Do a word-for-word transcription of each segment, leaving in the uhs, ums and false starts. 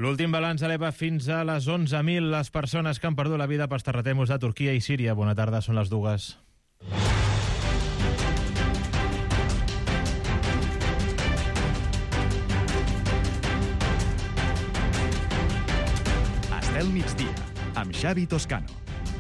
L'últim balanç eleva fins a les onze mil les persones que han perdut la vida pels terratrèmols de Turquia i Síria. Bona tarda, són les dues. Estel migdia, amb Xavi Toscano.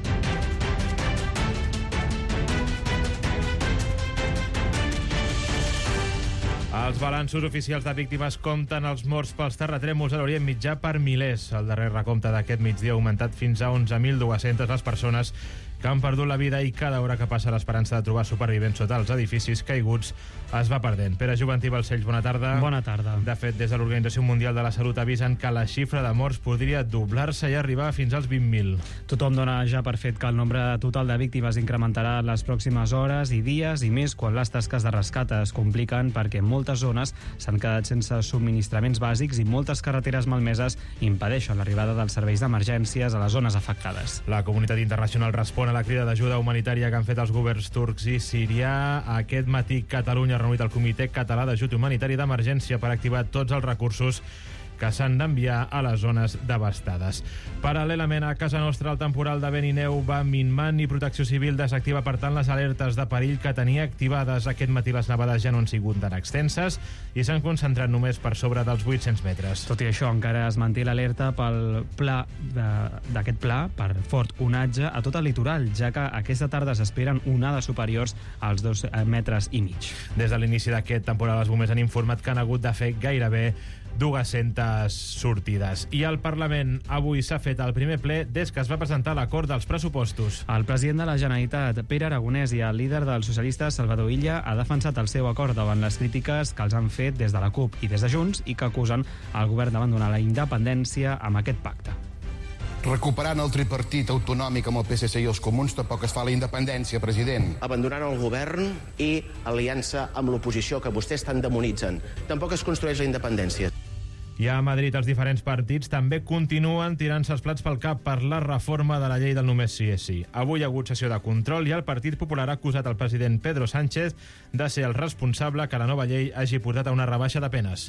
Els balanços oficials de víctimes compten els morts pels terratrèmols a l'Orient Mitjà per milers. El darrer recompte d'aquest migdia ha augmentat fins a onze mil dues-centes les persones que han perdut la vida i cada hora que passa l'esperança de trobar supervivents sota els edificis caiguts es va perdent. Pere Juventí Balcells, bona tarda. Bona tarda. De fet, des de l'Organització Mundial de la Salut avisen que la xifra de morts podria doblar-se i arribar fins als vint mil. Tothom dona ja per fet que el nombre total de víctimes incrementarà en les pròximes hores i dies, i més quan les tasques de rescat es compliquen perquè moltes zones s'han quedat sense subministraments bàsics i moltes carreteres malmeses impedeixen l'arribada dels serveis d'emergències a les zones afectades. La comunitat internacional respon a la crida d'ajuda humanitària que han fet els governs turcs i sirià. Aquest matí Catalunya ha reunit el Comitè Català d'Ajut Humanitari d'Emergència per activar tots els recursos que s'han d'enviar a les zones devastades. Paral·lelament, a casa nostra, el temporal de vent i neu va minvant i Protecció Civil desactiva, per tant, les alertes de perill que tenia activades. Aquest matí les nevades ja no han sigut tan extenses i s'han concentrat només per sobre dels vuit-cents metres. Tot i això, encara es manté l'alerta pel pla d'aquest pla per fort onatge a tot el litoral, ja que aquesta tarda s'esperen onades superiors als dos metres i mig. Des de l'inici d'aquest temporal, els bombers han informat que han hagut de fer gairebé dues-centes sortides. I al Parlament avui s'ha fet el primer ple des que es va presentar l'acord dels pressupostos. El president de la Generalitat, Pere Aragonès, i el líder dels socialistes, Salvador Illa, ha defensat el seu acord davant les crítiques que els han fet des de la CUP i des de Junts i que acusen el govern d'abandonar la independència amb aquest pacte. Recuperant el tripartit autonòmic amb el P S C i els comuns tampoc es fa la independència, president. Abandonant el govern i aliança amb l'oposició que vostès estan demonitzant. Tampoc es construeix la independència. I a Madrid els diferents partits també continuen tirant-se els plats pel cap per la reforma de la llei del només sí és sí. Avui ha hagut sessió de control i el Partit Popular ha acusat el president Pedro Sánchez de ser el responsable que la nova llei hagi portat a una rebaixa de penes.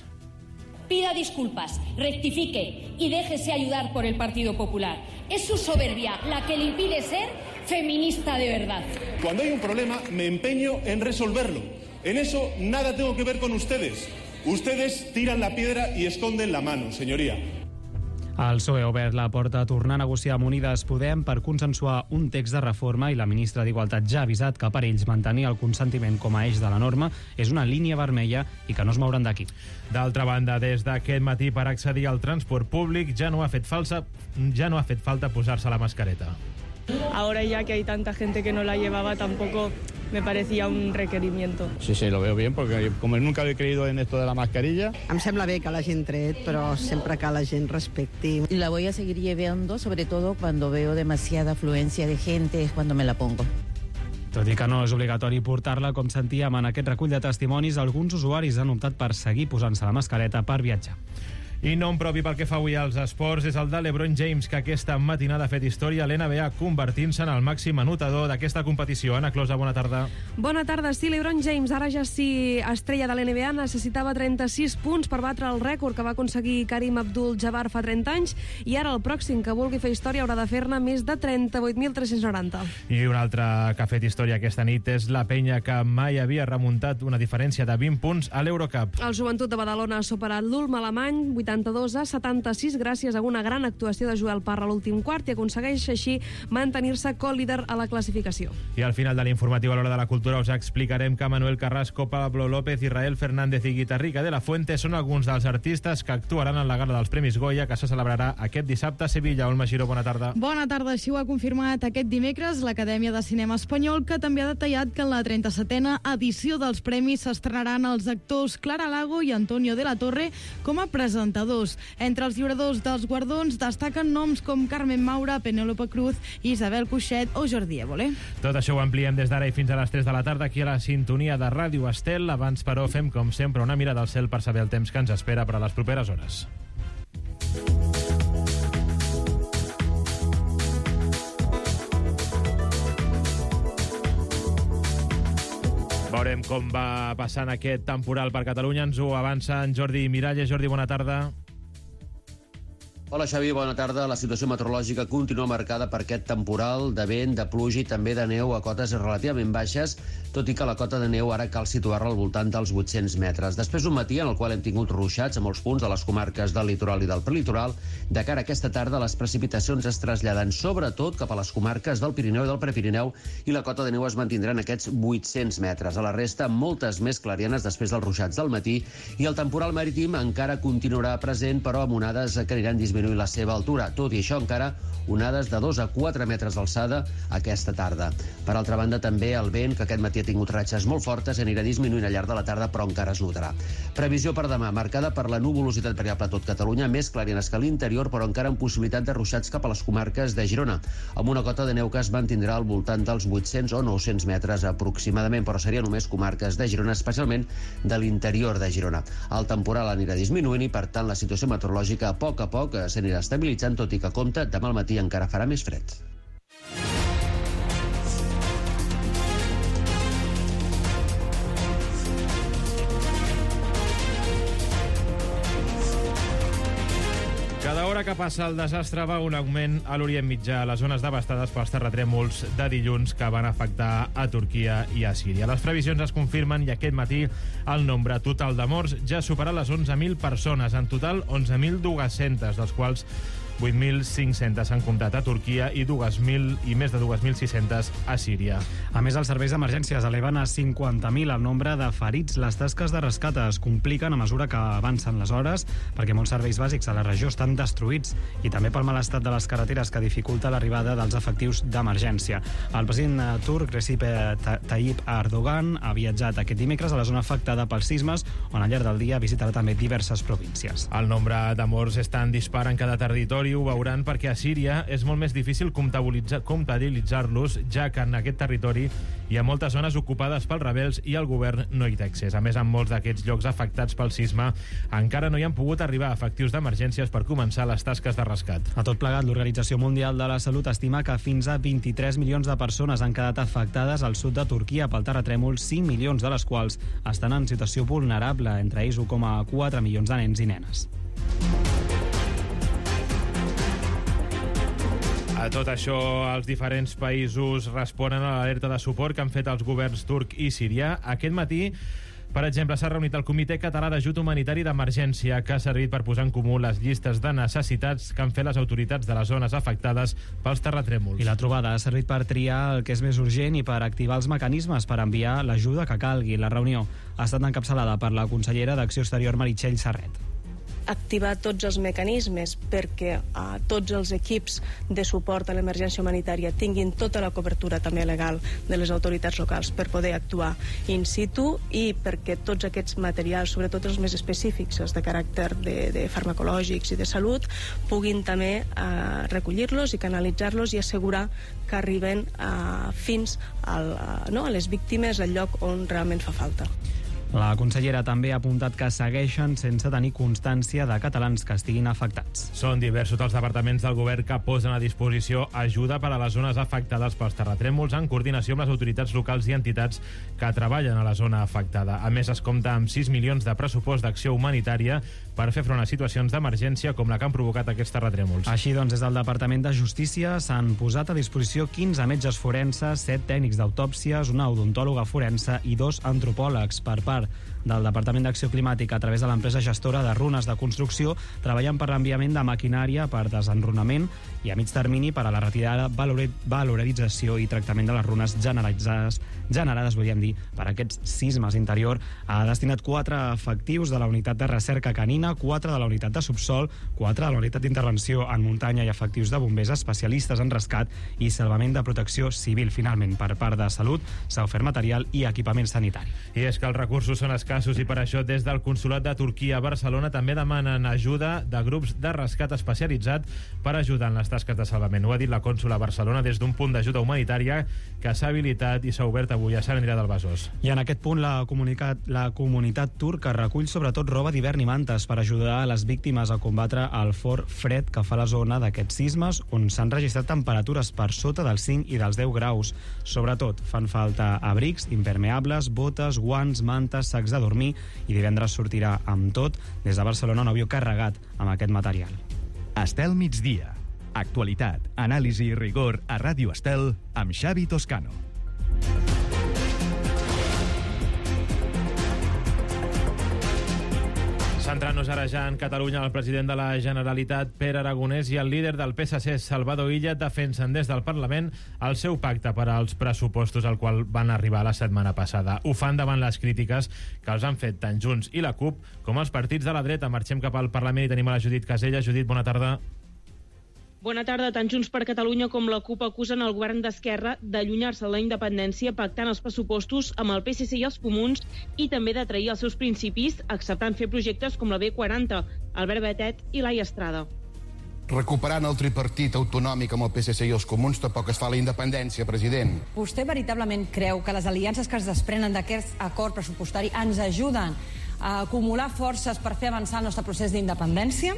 Pida disculpas, rectifique y déjese ayudar por el Partido Popular. Es su soberbia la que le impide ser feminista de verdad. Cuando hay un problema, me empeño en resolverlo. En eso nada tengo que ver con ustedes. Ustedes tiran la piedra y esconden la mano, señoría. El P S O E ha obert la porta a tornar a negociar amb Unides Podem per consensuar un text de reforma i la ministra d'Igualtat ja ha avisat que per ells mantenir el consentiment com a eix de la norma és una línia vermella i que no es mouran d'aquí. D'altra banda, des d'aquest matí per accedir al transport públic ja no ha fet, falsa, ja no ha fet falta posar-se la mascareta. Ahora ya que hay tanta gente que no la llevaba, tampoco me parecía un requerimiento. Sí, sí, lo veo bien, porque como nunca he creído en esto de la mascarilla. Em sembla bé que l'hagin tret, però sempre que la gent respecti. La voy a seguir llevando, sobre todo cuando veo demasiada afluencia de gente, es cuando me la pongo. Tot i que no és obligatori portar-la, com sentíem en aquest recull de testimonis, alguns usuaris han optat per seguir posant-se la mascareta per viatjar. I nom propi pel que fa avui als esports és el de LeBron James, que aquesta matinada ha fet història a l'N B A, convertint-se en el màxim anotador d'aquesta competició. Anna Closa, bona tarda. Bona tarda. Sí, LeBron James, ara ja sí estrella de l'N B A, necessitava trenta-sis punts per batre el rècord que va aconseguir Karim Abdul-Jabbar fa trenta anys, i ara el pròxim que vulgui fer història haurà de fer-ne més de trenta-vuit mil tres-cents noranta. I un altre que ha fet història aquesta nit és la penya, que mai havia remuntat una diferència de vint punts a l'Eurocup. El Joventut de Badalona ha superat l'Ulm alemany vuitanta-dos a setanta-sis gràcies a una gran actuació de Joel Parra a l'últim quart i aconsegueix així mantenir-se co-líder a la classificació. I al final de l'informatiu a l'hora de la cultura us explicarem que Manuel Carrasco, Pablo López, Israel Fernández i Guitarrica de la Fuente són alguns dels artistes que actuaran en la gala dels Premis Goya, que se celebrarà aquest dissabte a Sevilla. Olma Giró, bona tarda. Bona tarda. Així ho ha confirmat aquest dimecres l'Acadèmia de Cinema Espanyol, que també ha detallat que en la trenta-setena edició dels premis s'estrenaran els actors Clara Lago i Antonio de la Torre com a presentadors. Entre els lliuradors dels guardons destaquen noms com Carmen Maura, Penélope Cruz, Isabel Cuixet o Jordi Évole. Tot això ho ampliem des d'ara i fins a les tres de la tarda aquí a la sintonia de Ràdio Estel. Abans, però, fem com sempre una mirada al cel per saber el temps que ens espera per a les properes hores. Veurem com va passant aquest temporal per Catalunya. Ens ho avança en Jordi Miralles. Jordi, bona tarda. Hola Xavi, bona tarda. La situació meteorològica continua marcada per aquest temporal de vent, de pluja i també de neu a cotes relativament baixes, tot i que la cota de neu ara cal situar-la al voltant dels vuit-cents metres. Després d'un matí en el qual hem tingut ruixats a molts punts de les comarques del litoral i del prelitoral, de cara a aquesta tarda les precipitacions es traslladen sobretot cap a les comarques del Pirineu i del Prepirineu i la cota de neu es mantindrà en aquests vuit-cents metres. A la resta, moltes més clarianes després dels ruixats del matí i el temporal marítim encara continuarà present, però amb onades que aniran disminuint la seva altura. Tot i això, encara onades de dos a quatre metres d'alçada aquesta tarda. Per altra banda, també el vent, que aquest matí ha tingut ratxes molt fortes, anirà disminuint al llarg de la tarda, però encara es notarà. Previsió per demà, marcada per la nuvolositat variable a tot Catalunya, més clarianes que a l'interior, però encara amb possibilitat de ruixats cap a les comarques de Girona, amb una cota de neu que es mantindrà al voltant dels vuit-cents o nou-cents metres aproximadament, però seria només comarques de Girona, especialment de l'interior de Girona. El temporal anirà disminuint i, per tant, la situació meteorològica a poc a poc s'anirà estabilitzant, tot i que compta demà al matí encara farà més fred. Cada hora que passa el desastre va un augment a l'Orient Mitjà, a les zones devastades pels terratrèmols de dilluns que van afectar a Turquia i a Síria. Les previsions es confirmen i aquest matí el nombre total de morts ja ha superat les onze mil persones. En total, onze mil dos-centes, dels quals vuit mil cinc-centes s'han comptat a Turquia i dos mil i més de dos mil sis-centes a Síria. A més, els serveis d'emergències eleven a cinquanta mil el nombre de ferits. Les tasques de rescat es compliquen a mesura que avancen les hores, perquè molts serveis bàsics a la regió estan destruïts i també pel mal estat de les carreteres que dificulta l'arribada dels efectius d'emergència. El president turc, Recep Tayyip Erdogan, ha viatjat aquest dimecres a la zona afectada pels sismes, on al llarg del dia visitarà també diverses províncies. El nombre de morts és tan dispar en cada territori, ho veuran, perquè a Síria és molt més difícil comptabilitzar-los, ja que en aquest territori hi ha moltes zones ocupades pels rebels i el govern no hi té accés. A més, en molts d'aquests llocs afectats pel sisme encara no hi han pogut arribar efectius d'emergències per començar les tasques de rescat. A tot plegat, l'Organització Mundial de la Salut estima que fins a vint-i-tres milions de persones han quedat afectades al sud de Turquia pel terratrèmol, cinc milions de les quals estan en situació vulnerable, entre ells un coma quatre milions de nens i nenes. A tot això, els diferents països responen a l'alerta de suport que han fet els governs turc i sirià. Aquest matí, per exemple, s'ha reunit el Comitè Català d'Ajut Humanitari d'Emergència, que ha servit per posar en comú les llistes de necessitats que han fet les autoritats de les zones afectades pels terratrèmols. I la trobada ha servit per triar el que és més urgent i per activar els mecanismes per enviar l'ajuda que calgui. La reunió ha estat encapçalada per la consellera d'Acció Exterior, Meritxell Serret. Activar tots els mecanismes perquè uh, tots els equips de suport a l'emergència humanitària tinguin tota la cobertura també legal de les autoritats locals per poder actuar in situ i perquè tots aquests materials, sobretot els més específics, els de caràcter de, de farmacològics i de salut, puguin també uh, recollir-los i canalitzar-los i assegurar que arriben uh, fins al, uh, no, a les víctimes al lloc on realment fa falta. La consellera també ha apuntat que segueixen sense tenir constància de catalans que estiguin afectats. Són diversos els departaments del govern que posen a disposició ajuda per a les zones afectades pels terratrèmols en coordinació amb les autoritats locals i entitats que treballen a la zona afectada. A més, es compta amb sis milions de pressupost d'acció humanitària per fer front a situacions d'emergència com la que han provocat aquests terratrèmols. Així doncs, des del Departament de Justícia s'han posat a disposició quinze metges forenses, set tècnics d'autòpsies, una odontòloga forense i dos antropòlegs. Per part del Departament d'Acció Climàtica, a través de l'empresa gestora de runes de construcció, treballen per l'enviament de maquinària per desenrunament i a mig termini per a la retirada, valorització i tractament de les runes generalitzades, generades, volíem dir, per aquests sismes interior. Ha destinat quatre efectius de la unitat de recerca canina, quatre de la unitat de subsol, quatre de la unitat d'intervenció en muntanya i efectius de bombers especialistes en rescat i salvament de protecció civil. Finalment, per part de Salut, s'ha ofert material i equipament sanitari. I és que els recursos són escassos i per això des del Consolat de Turquia a Barcelona també demanen ajuda de grups de rescat especialitzat per ajudar en les tasques de salvament. Ho ha dit la cònsula a Barcelona des d'un punt d'ajuda humanitària que s'ha habilitat i s'ha obert avui a Sant Andreu del Besòs. I en aquest punt la comunitat, la comunitat turca recull sobretot roba d'hivern i mantes per ajudar a les víctimes a combatre el fort fred que fa la zona d'aquests sismes, on s'han registrat temperatures per sota dels cinc i dels deu graus. Sobretot fan falta abrics, impermeables, botes, guants, mantes, sacs de dormir, i divendres sortirà amb tot des de Barcelona un avió carregat amb aquest material. Estel migdia. Actualitat, anàlisi i rigor a Ràdio Estel amb Xavi Toscano. Centrant-nos ara ja en Catalunya, el president de la Generalitat, Pere Aragonès, i el líder del P S C, Salvador Illa, defensen des del Parlament el seu pacte per als pressupostos al qual van arribar la setmana passada. Ho fan davant les crítiques que els han fet tant Junts i la CUP com els partits de la dreta. Marxem cap al Parlament i tenim a la Judit Casella. Judit, bona tarda. Bona tarda. Tant Junts per Catalunya com la CUP acusen el govern d'Esquerra d'allunyar-se de la independència pactant els pressupostos amb el P S C i els comuns i també de trair els seus principis acceptant fer projectes com la B quaranta, Albert Batet i Laia Estrada. Recuperant el tripartit autonòmic amb el P S C i els comuns tampoc es fa la independència, president. Vostè veritablement creu que les aliances que es desprenen d'aquest acord pressupostari ens ajuden a acumular forces per fer avançar el nostre procés d'independència?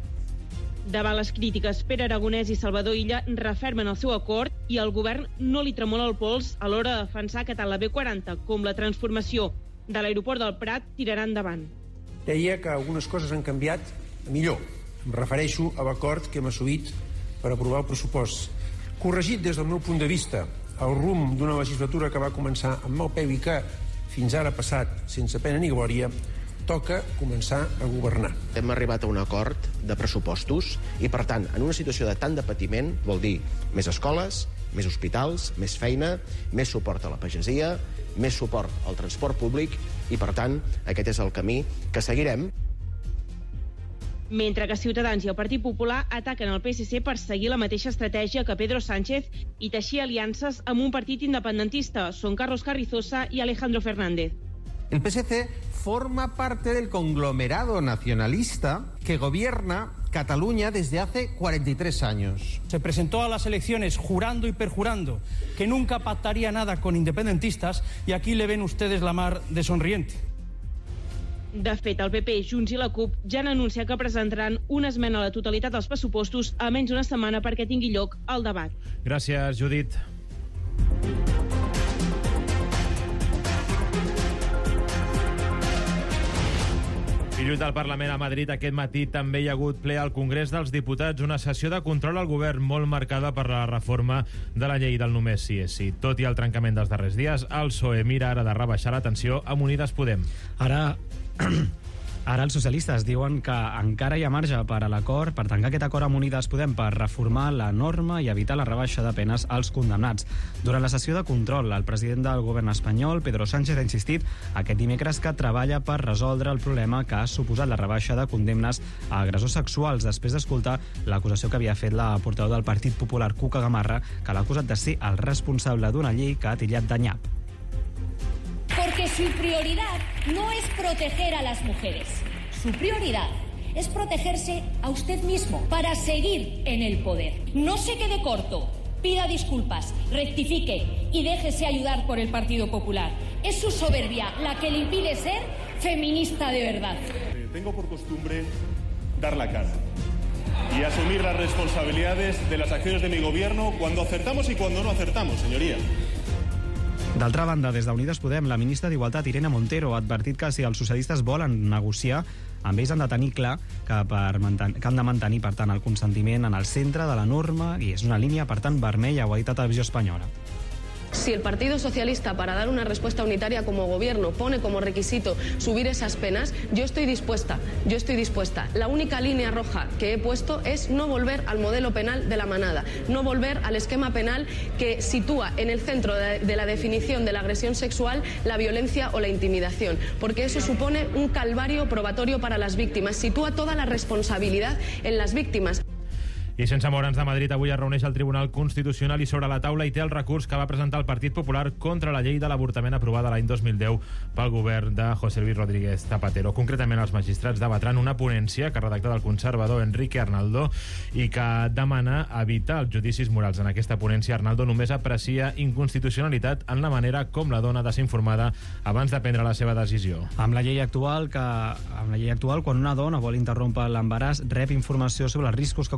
Davant les crítiques, Pere Aragonès i Salvador Illa refermen el seu acord i el govern no li tremola el pols a l'hora de defensar que tant la B quaranta com la transformació de l'aeroport del Prat tiraran endavant. Deia que algunes coses han canviat millor. Em refereixo a l'acord que hem assolit per aprovar el pressupost. Corregit des del meu punt de vista el rumb d'una legislatura que va començar amb mal peu i que fins ara ha passat sense pena ni glòria, toca començar a governar. Hem arribat a un acord de pressupostos i, per tant, en una situació de tant de patiment, vol dir més escoles, més hospitals, més feina, més suport a la pagesia, més suport al transport públic i, per tant, aquest és el camí que seguirem. Mentre que Ciutadans i el Partit Popular ataquen el P S C per seguir la mateixa estratègia que Pedro Sánchez i teixir aliances amb un partit independentista. Són Carlos Carrizosa i Alejandro Fernández. El P S C forma parte del conglomerado nacionalista que gobierna Cataluña desde hace cuarenta y tres años. Se presentó a las elecciones jurando y perjurando que nunca pactaría nada con independentistas y aquí le ven ustedes la mar de sonriente. De fet, el P P, Junts i la CUP ja han anunciat que presentaran una esmena a la totalitat dels pressupostos a menys d'una setmana perquè tingui lloc el debat. Gràcies, Judit. I lluny del Parlament a Madrid, aquest matí també hi ha hagut ple al Congrés dels Diputats, una sessió de control al govern molt marcada per la reforma de la llei del només sí és sí. Tot i el trencament dels darrers dies, el P S O E mira ara de rebaixar la tensió amb Unides Podem. Ara... Ara els socialistes diuen que encara hi ha marge per a l'acord, per tancar aquest acord amb Unides Podem per reformar la norma i evitar la rebaixa de penes als condemnats. Durant la sessió de control, el president del govern espanyol, Pedro Sánchez, ha insistit aquest dimecres que treballa per resoldre el problema que ha suposat la rebaixa de condemnes a agressors sexuals després d'escoltar l'acusació que havia fet la portaveu del Partit Popular, Cuca Gamarra, que l'ha acusat de ser el responsable d'una llei que ha titllat de nyap. Porque su prioridad no es proteger a las mujeres. Su prioridad es protegerse a usted mismo para seguir en el poder. No se quede corto, pida disculpas, rectifique y déjese ayudar por el Partido Popular. Es su soberbia la que le impide ser feminista de verdad. Tengo por costumbre dar la cara y asumir las responsabilidades de las acciones de mi gobierno cuando acertamos y cuando no acertamos, señoría. D'altra banda, des d'Unides Podem, la ministra d'Igualtat, Irene Montero, ha advertit que si els socialistes volen negociar, amb ells han de tenir clar que, per manten- que han de mantenir, per tant, el consentiment en el centre de la norma i és una línia, per tant, vermella, ho ha dit a Televisió Espanyola. Si el Partido Socialista, para dar una respuesta unitaria como gobierno, pone como requisito subir esas penas, yo estoy dispuesta, yo estoy dispuesta. La única línea roja que he puesto es no volver al modelo penal de la manada, no volver al esquema penal que sitúa en el centro de, de la definición de la agresión sexual la violencia o la intimidación, porque eso supone un calvario probatorio para las víctimas, sitúa toda la responsabilidad en las víctimas. I sense moure'ns de Madrid, avui es reuneix el Tribunal Constitucional i sobre la taula hi té el recurs que va presentar el Partit Popular contra la llei de l'avortament aprovada l'any dos mil deu pel govern de José Luis Rodríguez Zapatero. Concretament, els magistrats debatran una ponència que ha redactat el conservador Enrique Arnaldo i que demana evitar els judicis morals. En aquesta ponència, Arnaldo només aprecia inconstitucionalitat en la manera com la dona ha de ser informada abans de prendre la seva decisió. Amb la llei actual, que, amb la llei actual, quan una dona vol interrompre l'embaràs, rep informació sobre els riscos que comporta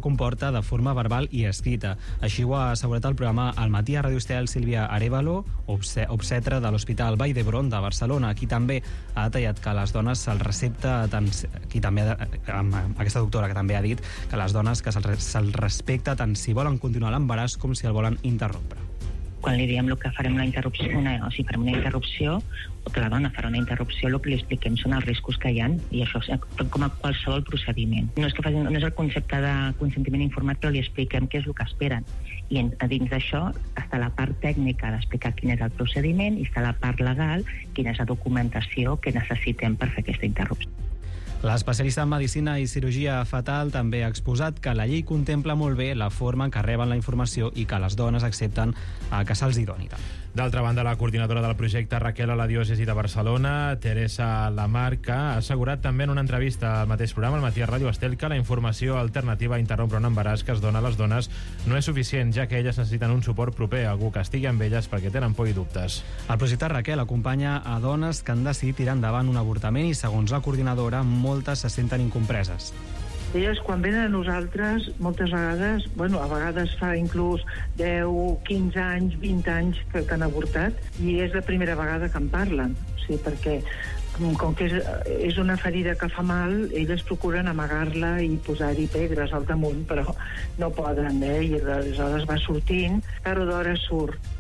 violenta de forma verbal i escrita. Així ho ha assegurat el programa Al matí a Ràdio Estel Sílvia Arévalo, obstetra de l'Hospital Vall d'Hebron de Barcelona, qui també ha detallat que les dones se'ls recepta tant, qui també ha, amb aquesta doctora que també ha dit que les dones que se'ls se'ls respecta tant si volen continuar l'embaràs com si el volen interrompre. Quan li diem el que farem la interrupció, una, o sigui, farem una interrupció, o que la dona farà una interrupció, el que li expliquem són els riscos que hi ha, i això és com a qualsevol procediment. No és, que facin, no és el concepte de consentiment informat, però li expliquem què és el que esperen. I en, a dins d'això està la part tècnica d'explicar quin és el procediment i està la part legal, quina és la documentació que necessitem per fer aquesta interrupció. L'especialista en medicina i cirurgia fetal també ha exposat que la llei contempla molt bé la forma en què reben la informació i que les dones accepten que se'ls hi doni. D'altra banda, la coordinadora del projecte Raquel a la diòcesi de Barcelona, Teresa Lamarca, ha assegurat també en una entrevista al mateix programa, al matí a Ràdio Estel, que la informació alternativa a interrompre un embaràs que es dona a les dones no és suficient, ja que elles necessiten un suport proper, algú que estigui amb elles perquè tenen por i dubtes. El projecte Raquel acompanya a dones que han decidit tirar endavant un avortament i, segons la coordinadora, moltes se senten incompreses. Elles, quan venen a nosaltres, moltes vegades, bueno, a vegades fa inclús deu, quinze anys, vint anys que, que han avortat, i és la primera vegada que en parlen. O sigui, perquè com que és, és una ferida que fa mal, elles procuren amagar-la i posar-hi pedres al damunt, però no poden, eh? I aleshores va sortint, tard o d'hora surt.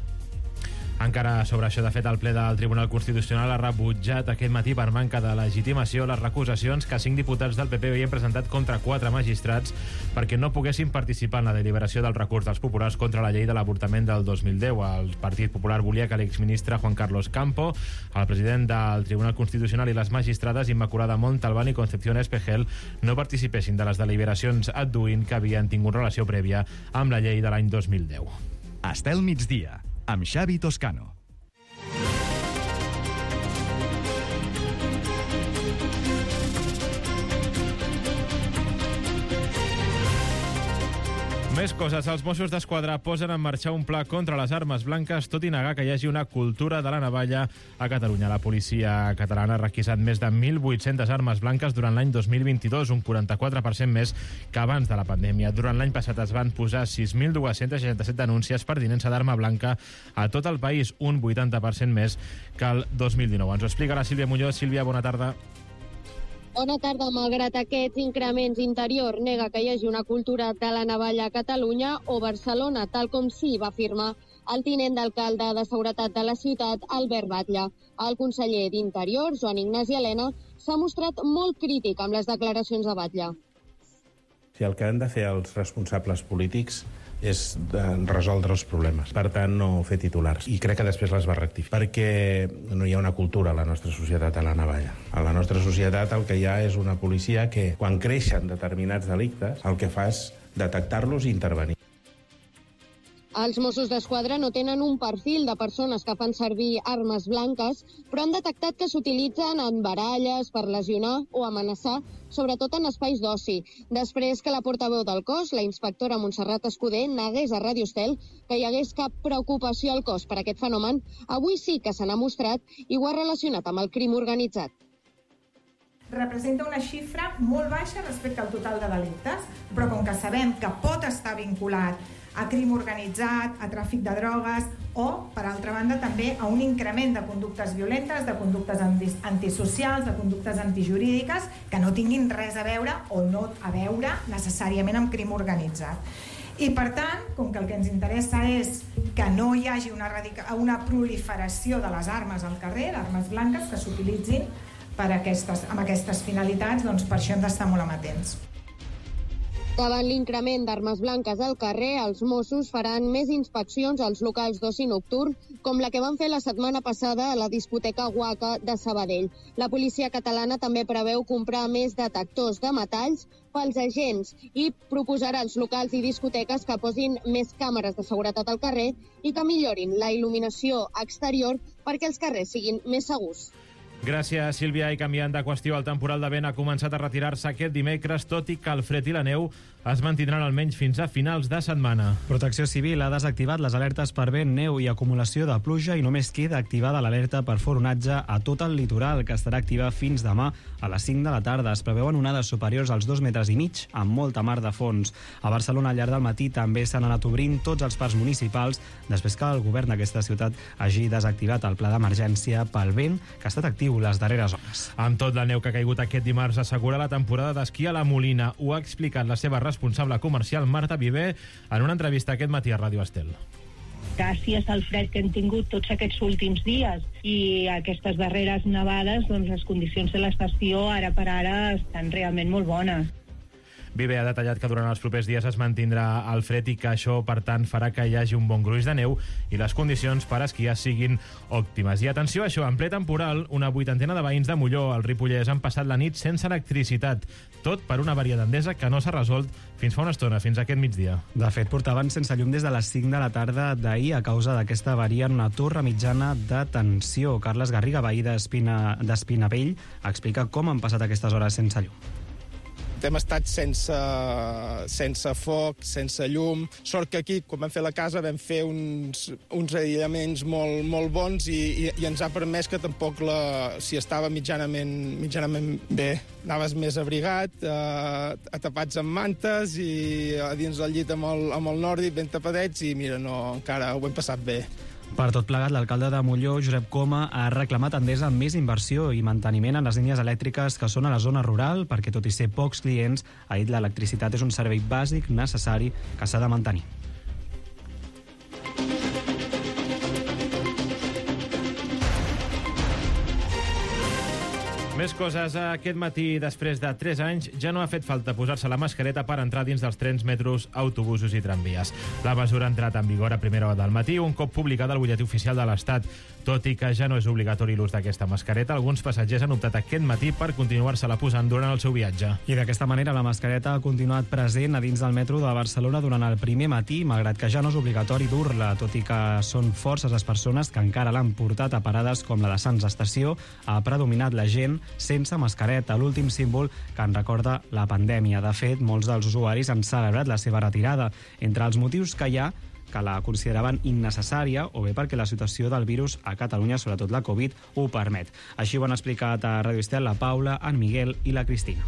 Encara sobre això, de fet, el ple del Tribunal Constitucional ha rebutjat aquest matí per manca de legitimació les recusacions que cinc diputats del P P havien presentat contra quatre magistrats perquè no poguessin participar en la deliberació del recurs dels populars contra la llei de l'avortament del dos mil deu. El Partit Popular volia que l'exministre Juan Carlos Campo, el president del Tribunal Constitucional i les magistrades Immaculada Montalbán i Concepción Espejel no participessin de les deliberacions adduint que havien tingut relació prèvia amb la llei de l'any dos mil deu. Estel migdia, amb Xavi Toscano. Més coses. Els Mossos d'Esquadra posen en marxa un pla contra les armes blanques, tot i negar que hi hagi una cultura de la navalla a Catalunya. La policia catalana ha requisat més de mil vuit-centes armes blanques durant l'any dos mil vint-i-dos, un quaranta-quatre per cent més que abans de la pandèmia. Durant l'any passat es van posar sis mil dos-cents seixanta-set denúncies per tinença d'arma blanca a tot el país, un vuitanta per cent més que el dos mil dinou. Ens ho explica la Sílvia Muñoz. Sílvia, bona tarda. Bona tarda. Malgrat aquests increments, Interior nega que hi hagi una cultura de la navalla a Catalunya o Barcelona, tal com sí va afirmar el tinent d'alcalde de Seguretat de la ciutat, Albert Batlle. El conseller d'Interior, Joan Ignasi Elena, s'ha mostrat molt crític amb les declaracions de Batlle. Si el que han de fer els responsables polítics és resoldre els problemes. Per tant, no fer titulars. I crec que després les va rectificar. Perquè no hi ha una cultura a la nostra societat a la navalla. A la nostra societat el que hi ha és una policia que, quan creixen determinats delictes, el que fa és detectar-los i intervenir. Els Mossos d'Esquadra no tenen un perfil de persones que fan servir armes blanques, però han detectat que s'utilitzen en baralles per lesionar o amenaçar, sobretot en espais d'oci. Després que la portaveu del cos, la inspectora Montserrat Escudé, negués a Ràdio Estel que hi hagués cap preocupació al cos per aquest fenomen, avui sí que se n'ha mostrat i ho ha relacionat amb el crim organitzat. Representa una xifra molt baixa respecte al total de delictes, però com que sabem que pot estar vinculat a crim organitzat, a tràfic de drogues o, per altra banda, també a un increment de conductes violentes, de conductes antisocials, de conductes antijurídiques que no tinguin res a veure o no a veure necessàriament amb crim organitzat. I, per tant, com que el que ens interessa és que no hi hagi una, radica... una proliferació de les armes al carrer, armes blanques que s'utilitzin per aquestes, amb aquestes finalitats, doncs per això hem d'estar molt amatents. Davant l'increment d'armes blanques al carrer, els Mossos faran més inspeccions als locals d'oci nocturn, com la que van fer la setmana passada a la discoteca Guaca de Sabadell. La policia catalana també preveu comprar més detectors de metalls pels agents i proposarà als locals i discoteques que posin més càmeres de seguretat al carrer i que millorin la il·luminació exterior perquè els carrers siguin més segurs. Gràcies, Sílvia. I canviant de qüestió, el temporal de vent ha començat a retirar-se aquest dimecres, tot i que el fred i la neu es mantindran almenys fins a finals de setmana. Protecció Civil ha desactivat les alertes per vent, neu i acumulació de pluja i només queda activada l'alerta per foronatge a tot el litoral, que estarà activa fins demà a les cinc de la tarda. Es preveuen onades superiors als dos metres i mig, amb molta mar de fons. A Barcelona, al llarg del matí, també s'han anat obrint tots els parcs municipals després que el govern d'aquesta ciutat hagi desactivat el pla d'emergència pel vent, que ha estat actiu les darreres hores. Amb tot la neu que ha caigut aquest dimarts, assegura la temporada d'esquí a la Molina. Ho ha explicat la seva responsable comercial, Marta Viver, en una entrevista aquest matí a Ràdio Estel. Gràcies al fred que hem tingut tots aquests últims dies i aquestes darreres nevades, doncs les condicions de l'estació ara per ara estan realment molt bones. Viver ha detallat que durant els propers dies es mantindrà el fred i que això, per tant, farà que hi hagi un bon gruix de neu i les condicions per esquiar siguin òptimes. I atenció a això, en ple temporal, una vuitantena de veïns de Molló, al Ripollès, han passat la nit sense electricitat. Tot per una avaria d'Endesa que no s'ha resolt fins fa una estona, fins aquest migdia. De fet, portaven sense llum des de les cinc de la tarda d'ahir a causa d'aquesta avaria en una torre mitjana de tensió. Carles Garriga, veí d'Espinavell, explica com han passat aquestes hores sense llum. Hem estat sense, sense foc, sense llum. Sort que aquí, quan vam fer la casa, vam fer uns, uns aïllaments molt, molt bons i, i, i ens ha permès que tampoc, la, si estava mitjanament, mitjanament bé, anaves més abrigat, eh, atapats amb mantes i a dins del llit amb el, amb el nòrdic ben tapadets i mira, no, encara ho hem passat bé. Per tot plegat, l'alcalde de Molló, Josep Coma, ha reclamat a Endesa més inversió i manteniment en les línies elèctriques que són a la zona rural, perquè tot i ser pocs clients, ha dit l'electricitat és un servei bàsic necessari que s'ha de mantenir. Més coses. Aquest matí, després de tres anys, ja no ha fet falta posar-se la mascareta per entrar dins dels trens, metros, autobusos i tramvies. La mesura ha entrat en vigor a primera hora del matí, un cop publicada al butlletí oficial de l'Estat. Tot i que ja no és obligatori l'ús d'aquesta mascareta, alguns passatgers han optat aquest matí per continuar-se-la posant durant el seu viatge. I d'aquesta manera la mascareta ha continuat present a dins del metro de Barcelona durant el primer matí, malgrat que ja no és obligatori dur-la, tot i que són forces les persones que encara l'han portat a parades com la de Sants Estació. Ha predominat la gent sense mascareta, l'últim símbol que en recorda la pandèmia. De fet, molts dels usuaris han celebrat la seva retirada. Entre els motius que hi ha, que la consideraven innecessària o bé perquè la situació del virus a Catalunya, sobretot la Covid, ho permet. Així ho han explicat a Radio Estel la Paula, en Miguel i la Cristina.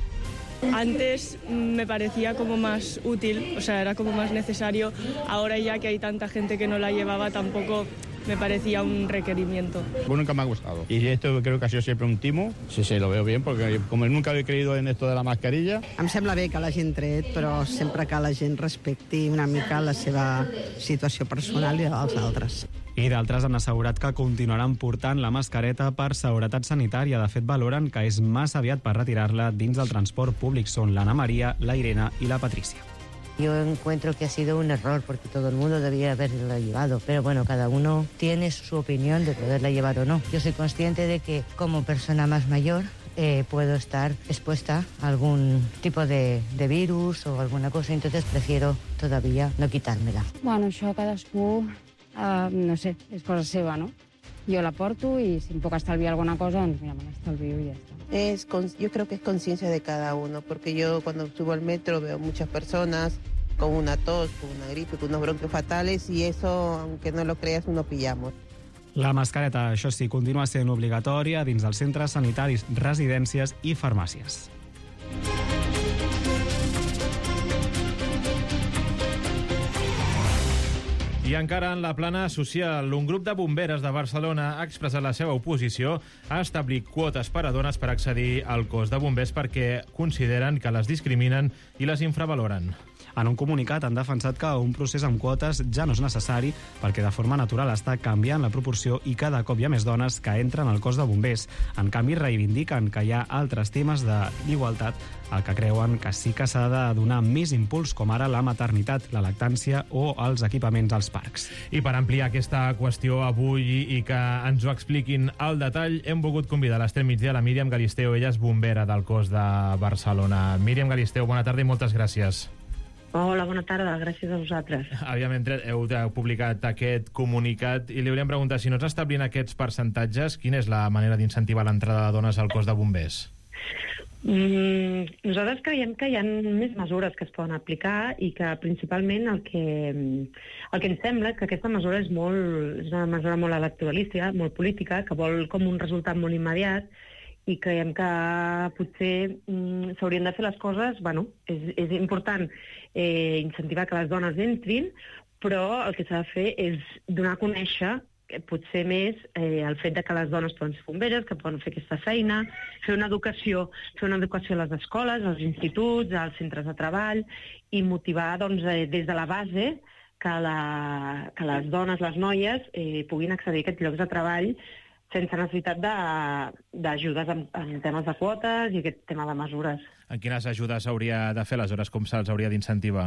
Antes me parecía como más útil, o sea, era como más necesario. Ahora ya que hay tanta gente que no la llevaba, tampoco me parecía un requerimiento. Bueno, nunca me ha gustado. Y esto creo que ha sido siempre un timo. Sí, sí, lo veo bien, porque como nunca he creído en esto de la mascarilla. Em sembla bé que l'hagin tret, però sempre que la gent respecti una mica la seva situació personal i dels altres. I d'altres han assegurat que continuaran portant la mascareta per seguretat sanitària. De fet, valoren que és massa aviat per retirar-la dins del transport públic. Són l'Anna Maria, la Irene i la Patricia. Yo encuentro que ha sido un error porque todo el mundo debía haberla llevado, pero bueno, cada uno tiene su opinión de poderla llevar o no. Yo soy consciente de que como persona más mayor eh, puedo estar expuesta a algún tipo de, de virus o alguna cosa, entonces prefiero todavía no quitármela. Bueno, això cadascú, uh, no sé, és cosa seva, no? Jo la porto i si em puc estalviar alguna cosa, doncs mira, me l'estalvio i ja està. Es, yo creo que es conciencia de cada uno, porque yo cuando subo al metro veo muchas personas con una tos, con una gripe, con unos bronquios fatales y eso, aunque no lo creas, no pillamos. La mascareta, això sí, continua sent obligatòria dins dels centres sanitaris, residències i farmàcies. I encara en la plana social, un grup de bomberes de Barcelona ha expressat la seva oposició a establir quotes per a dones per accedir al cos de bombers perquè consideren que les discriminen i les infravaloren. En un comunicat han defensat que un procés amb quotes ja no és necessari perquè de forma natural està canviant la proporció i cada cop hi ha més dones que entren al cos de bombers. En canvi, reivindiquen que hi ha altres temes d'igualtat al que creuen que sí que s'ha de donar més impuls, com ara la maternitat, la lactància o els equipaments als parcs. I per ampliar aquesta qüestió avui i que ens ho expliquin al detall, hem volgut convidar a l'Estel Migdia la Míriam Galisteo. Ella és bombera del cos de Barcelona. Míriam Galisteo, bona tarda i moltes gràcies. Hola, bona tarda, gràcies a vosaltres. Aviam, heu publicat aquest comunicat i li hauríem preguntat, si no s'establint aquests percentatges, quina és la manera d'incentivar l'entrada de dones al cos de bombers? Mm, nosaltres creiem que hi ha més mesures que es poden aplicar i que principalment el que, el que ens sembla és que aquesta mesura és, molt, és una mesura molt electoralística, molt política, que vol com un resultat molt immediat i creiem que potser mm, s'haurien de fer les coses, bueno, és, és important eh, incentivar que les dones entrin, però el que s'ha de fer és donar a conèixer potser més eh, el fet de que les dones poden ser bomberes, que poden fer aquesta feina, fer una educació, fer una educació a les escoles, als instituts, als centres de treball, i motivar doncs, eh, des de la base que, la, que les dones, les noies, eh, puguin accedir a aquests llocs de treball sense necessitat d'ajudes en, en temes de quotes i aquest tema de mesures. En quines ajudes s'hauria de fer, aleshores, com se'ls hauria d'incentivar?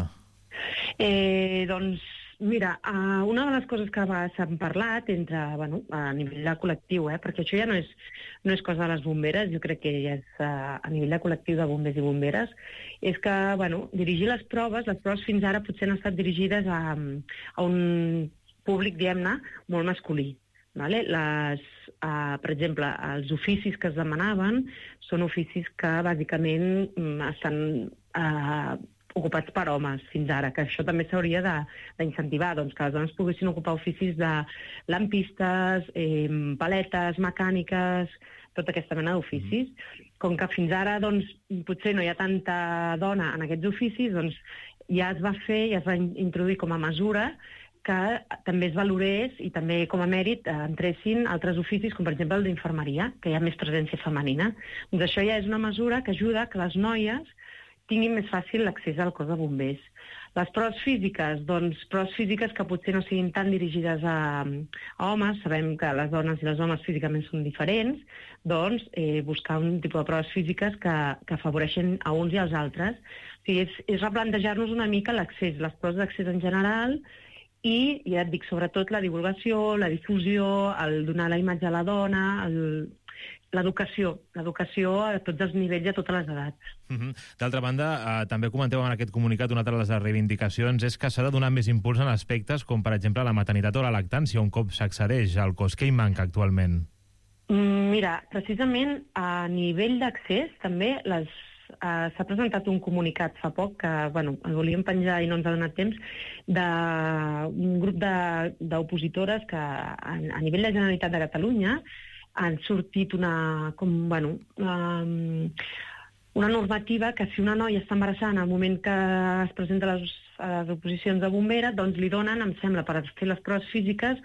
Eh, doncs, mira, uh, una de les coses que s'han parlat entre, bueno, a nivell de col·lectiu, eh, perquè això ja no és, no és cosa de les bomberes, jo crec que ja és uh, a nivell de col·lectiu de bombers i bomberes, és que, bueno, dirigir les proves, les proves fins ara potser han estat dirigides a, a un públic, diguem-ne, molt masculí. Vale? Les, uh, per exemple, els oficis que es demanaven són oficis que bàsicament estan uh, ocupats per homes fins ara, que això també s'hauria d'incentivar, doncs, que les dones poguessin ocupar oficis de lampistes, eh, paletes, mecàniques, tota aquesta mena d'oficis. Com que fins ara doncs, potser no hi ha tanta dona en aquests oficis, doncs ja es va fer, ja es va introduir com a mesura que també es valorés i també com a mèrit eh, entressin altres oficis, com per exemple el d'infermeria, que hi ha més presència femenina. Doncs això ja és una mesura que ajuda que les noies tinguin més fàcil l'accés al cos de bombers. Les proves físiques, doncs proves físiques que potser no siguin tan dirigides a, a homes, sabem que les dones i les homes físicament són diferents, doncs eh, buscar un tipus de proves físiques que, que afavoreixen a uns i als altres. O sigui, és, és replantejar-nos una mica l'accés, les proves d'accés en general, i, ja et dic, sobretot la divulgació, la difusió, el donar la imatge a la dona, l'educació, l'educació a tots els nivells i a totes les edats. Uh -huh. D'altra banda, eh, també comenteu en aquest comunicat, una altra de les reivindicacions és que s'ha de donar més impuls en aspectes com, per exemple, la maternitat o la lactància, un cop s'accedeix al cos. Què hi manca actualment? Mira, precisament a nivell d'accés, també les Uh, s'ha presentat un comunicat fa poc que, bueno, el volíem penjar i no ens ha donat temps, d'un grup d'opositores que a, a nivell de Generalitat de Catalunya han sortit una, com, bueno, um, una normativa que si una noia està embarassada en el moment que es presenta a les, a les oposicions de bombera, doncs li donen, em sembla, per fer les proves físiques,